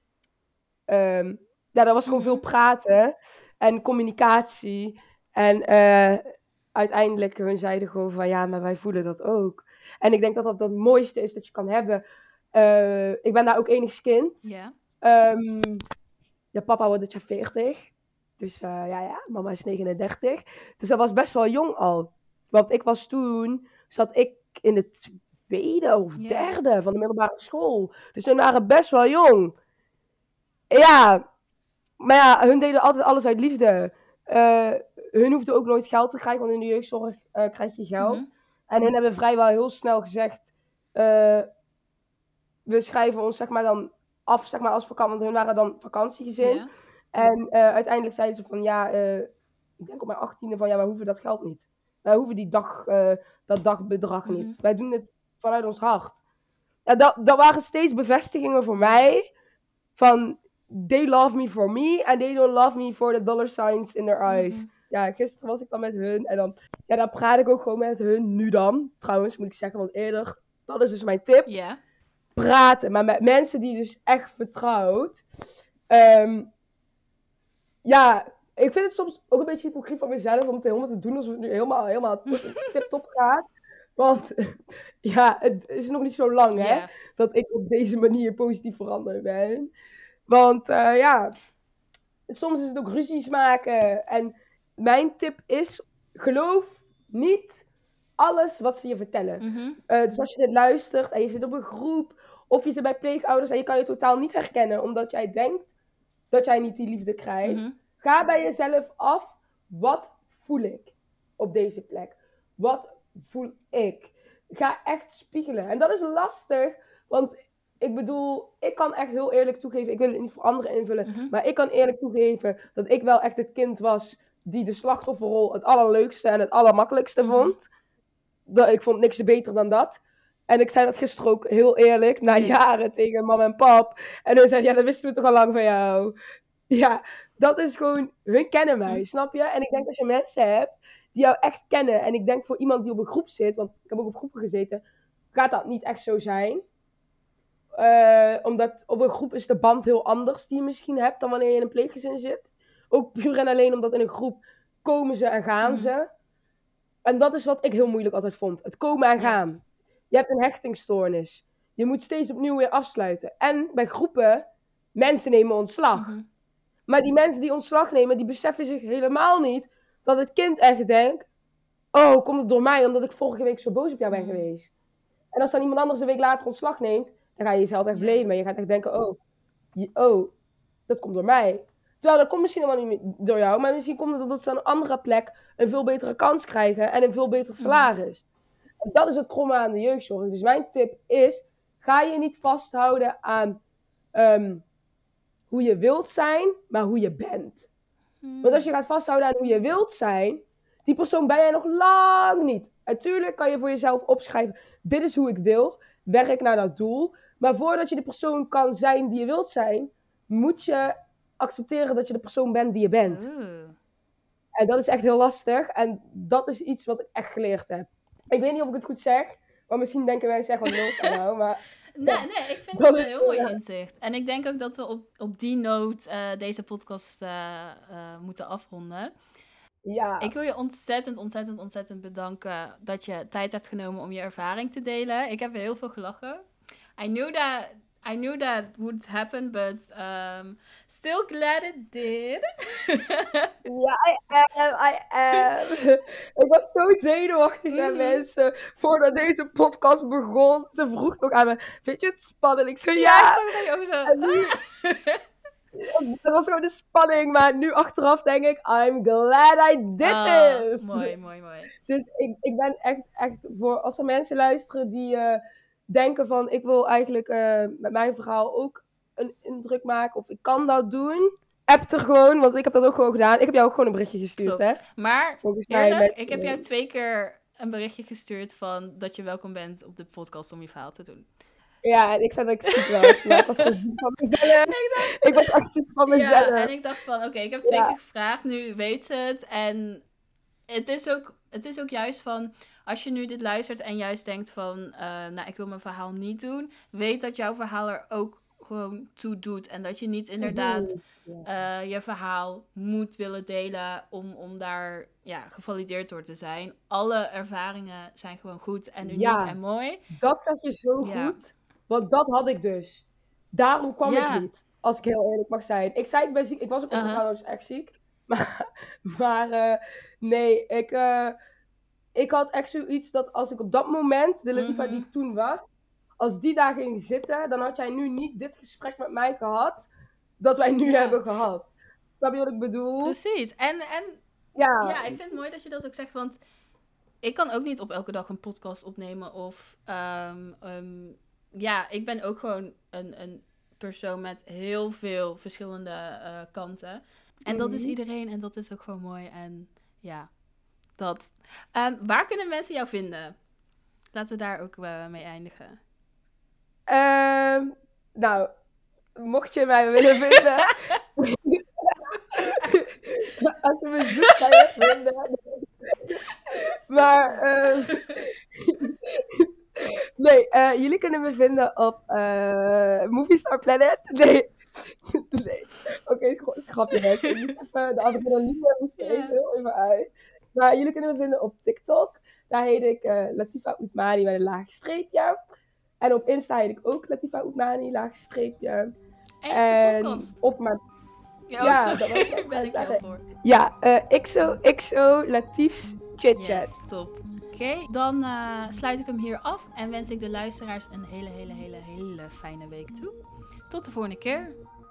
um, ja, dat was gewoon veel praten en communicatie. En uh, uiteindelijk, hun zeiden gewoon van, ja, maar wij voelen dat ook. En ik denk dat dat het mooiste is dat je kan hebben. Uh, ik ben daar ook enigskind. Ja. Um, ja, papa wordt dit jaar veertig. Dus uh, ja, ja, mama is negenendertig. Dus dat was best wel jong al. Want ik was toen, zat ik in de tweede of derde yeah. van de middelbare school. Dus hun waren best wel jong. Ja, maar ja, hun deden altijd alles uit liefde. Uh, hun hoefden ook nooit geld te krijgen, want in de jeugdzorg uh, krijg je geld. Mm-hmm. En hun hebben vrijwel heel snel gezegd, uh, we schrijven ons zeg maar dan af zeg maar, als vakantie, want hun waren dan vakantiegezin. Yeah. En uh, uiteindelijk zeiden ze van ja, uh, ik denk op mijn achttiende van ja, wij hoeven dat geld niet. Wij hoeven die dag, uh, dat dagbedrag niet. Mm-hmm. Wij doen het vanuit ons hart. Ja, dat, dat waren steeds bevestigingen voor mij van they love me for me and they don't love me for the dollar signs in their eyes. Mm-hmm. Ja, gisteren was ik dan met hun en dan, ja, dan praat ik ook gewoon met hun, nu dan. Trouwens, moet ik zeggen, want eerder Dat is dus mijn tip. Ja. Praten, maar met mensen die je dus echt vertrouwt. Um, ja, ik vind het soms ook een beetje hypocriet van mezelf om het helemaal te doen alsof het nu helemaal, helemaal tip-top gaat. Want ja, het is nog niet zo lang, hè, Yeah. dat ik op deze manier positief veranderd ben. Want uh, ja, soms is het ook ruzies maken. En mijn tip is, geloof niet alles wat ze je vertellen. Mm-hmm. Uh, dus als je dit luistert en je zit op een groep, of je zit bij pleegouders en je kan je totaal niet herkennen, omdat jij denkt dat jij niet die liefde krijgt. Mm-hmm. Ga bij jezelf af, wat voel ik op deze plek? Wat voel ik? Ga echt spiegelen. En dat is lastig, want ik bedoel, ik kan echt heel eerlijk toegeven, ik wil het niet voor anderen invullen, Mm-hmm. maar ik kan eerlijk toegeven dat ik wel echt het kind was die de slachtofferrol het allerleukste en het allermakkelijkste Mm-hmm. vond. Dat, ik vond niks beter dan dat. En ik zei dat gisteren ook heel eerlijk, na Nee. jaren tegen mam en pap. En hun zei, ja, dat wisten we toch al lang van jou. Ja, dat is gewoon, hun kennen mij, snap je? En ik denk als je mensen hebt die jou echt kennen. En ik denk voor iemand die op een groep zit, want ik heb ook op groepen gezeten, gaat dat niet echt zo zijn. Uh, omdat op een groep is de band heel anders die je misschien hebt dan wanneer je in een pleeggezin zit. Ook puur en alleen omdat in een groep komen ze en gaan Mm-hmm. ze. En dat is wat ik heel moeilijk altijd vond. Het komen en gaan. Ja. Je hebt een hechtingstoornis. Je moet steeds opnieuw weer afsluiten. En bij groepen, mensen nemen ontslag. Mm-hmm. Maar die mensen die ontslag nemen, die beseffen zich helemaal niet dat het kind echt denkt, oh, komt het door mij omdat ik vorige week zo boos op jou ben Mm-hmm. geweest. En als dan iemand anders een week later ontslag neemt, dan ga je jezelf echt blamen. En je gaat echt denken, oh, je, oh, dat komt door mij. Terwijl dat komt misschien helemaal niet door jou, maar misschien komt het omdat ze aan een andere plek een veel betere kans krijgen en een veel beter salaris. Mm. En dat is het kromme aan de jeugdzorg. Dus mijn tip is, ga je niet vasthouden aan um, hoe je wilt zijn, maar hoe je bent. Mm. Want als je gaat vasthouden aan hoe je wilt zijn, die persoon ben jij nog lang niet. Natuurlijk kan je voor jezelf opschrijven, dit is hoe ik wil, werk naar dat doel. Maar voordat je de persoon kan zijn die je wilt zijn, moet je accepteren dat je de persoon bent die je bent. Ooh. En dat is echt heel lastig. En dat is iets wat ik echt geleerd heb. Ik weet niet of ik het goed zeg, maar misschien denken wij zeggen wat nood aan nou, maar... Nee, ja, nee, ik vind het een is, heel mooi ja. inzicht. En ik denk ook dat we op, op die noot uh, deze podcast uh, uh, moeten afronden. Ja. Ik wil je ontzettend, ontzettend, ontzettend bedanken dat je tijd hebt genomen om je ervaring te delen. Ik heb heel veel gelachen. I knew that, I knew that would happen, but um, still glad it did. Ja, I am, I am. Ik was zo zenuwachtig naar mm-hmm. mensen voordat deze podcast begon. Ze vroeg nog aan me, vind je het spannend? Ik zei ja. Ja, ik zag dat je ook zo. En nu, dat was gewoon de spanning, maar nu achteraf denk ik, I'm glad I did oh, this. Mooi, mooi, mooi. Dus ik, ik ben echt, echt voor, als er mensen luisteren die uh, denken van, ik wil eigenlijk uh, met mijn verhaal ook een indruk maken, of ik kan dat doen, app er gewoon, want ik heb dat ook gewoon gedaan. Ik heb jou ook gewoon een berichtje gestuurd, Klopt. hè. Maar, Volgens mij eerlijk, met, ik heb jou twee keer een berichtje gestuurd van dat je welkom bent op de podcast om je verhaal te doen. Ja, en ik zei dat ik ziek was. Maar ik was gewoon ziek van mezelf. Ik was echt ziek van mezelf. Ja, en ik dacht van, oké, okay, ik heb twee ja. keer gevraagd, nu weet ze het. En het is ook, het is ook juist van, als je nu dit luistert en juist denkt van, uh, nou, ik wil mijn verhaal niet doen. Weet dat jouw verhaal er ook gewoon toe doet. En dat je niet inderdaad uh, je verhaal moet willen delen om, om daar ja, gevalideerd door te zijn. Alle ervaringen zijn gewoon goed en uniek ja, en mooi. Dat zeg je zo ja. goed. Want dat had ik dus. Daarom kwam ja. ik niet. Als ik heel eerlijk mag zijn. Ik zei, ik ben ziek. Ik was ook uh-huh. trouwens echt ziek. Maar, maar uh, nee, ik, uh, ik had echt zoiets dat als ik op dat moment, de Latifa mm-hmm. die ik toen was, als die daar ging zitten, dan had jij nu niet dit gesprek met mij gehad, dat wij nu ja. hebben gehad. Snap je wat ik bedoel? Precies. En, en ja. ja, ik vind het mooi dat je dat ook zegt, want ik kan ook niet op elke dag een podcast opnemen of... Um, um, Ja, ik ben ook gewoon een, een persoon met heel veel verschillende uh, kanten. En mm-hmm. dat is iedereen en dat is ook gewoon mooi. En ja, dat. Um, waar kunnen mensen jou vinden? Laten we daar ook uh, mee eindigen. Um, nou, mocht je mij willen vinden... Als je me zoekt, kan je vinden. Maar... Um... Nee, uh, jullie kunnen me vinden op uh, Movie Star Planet. Nee. nee. Oké, okay, grapje net. Ik moest even de adrenaline moest er even heel even uit. Maar jullie kunnen me vinden op TikTok. Daar heet ik uh, Latifa Oetmani met een laag streepje. En op Insta heet ik ook Latifa Oetmani, laag streepje. En de podcast. Op mijn... Ja, oh, ja dat was ik ben ik heel voor. Ja, uh, xo, xo, Latif's chitchat. Yes, top. Oké, okay, dan uh, sluit ik hem hier af en wens ik de luisteraars een hele, hele, hele, hele fijne week toe. Tot de volgende keer.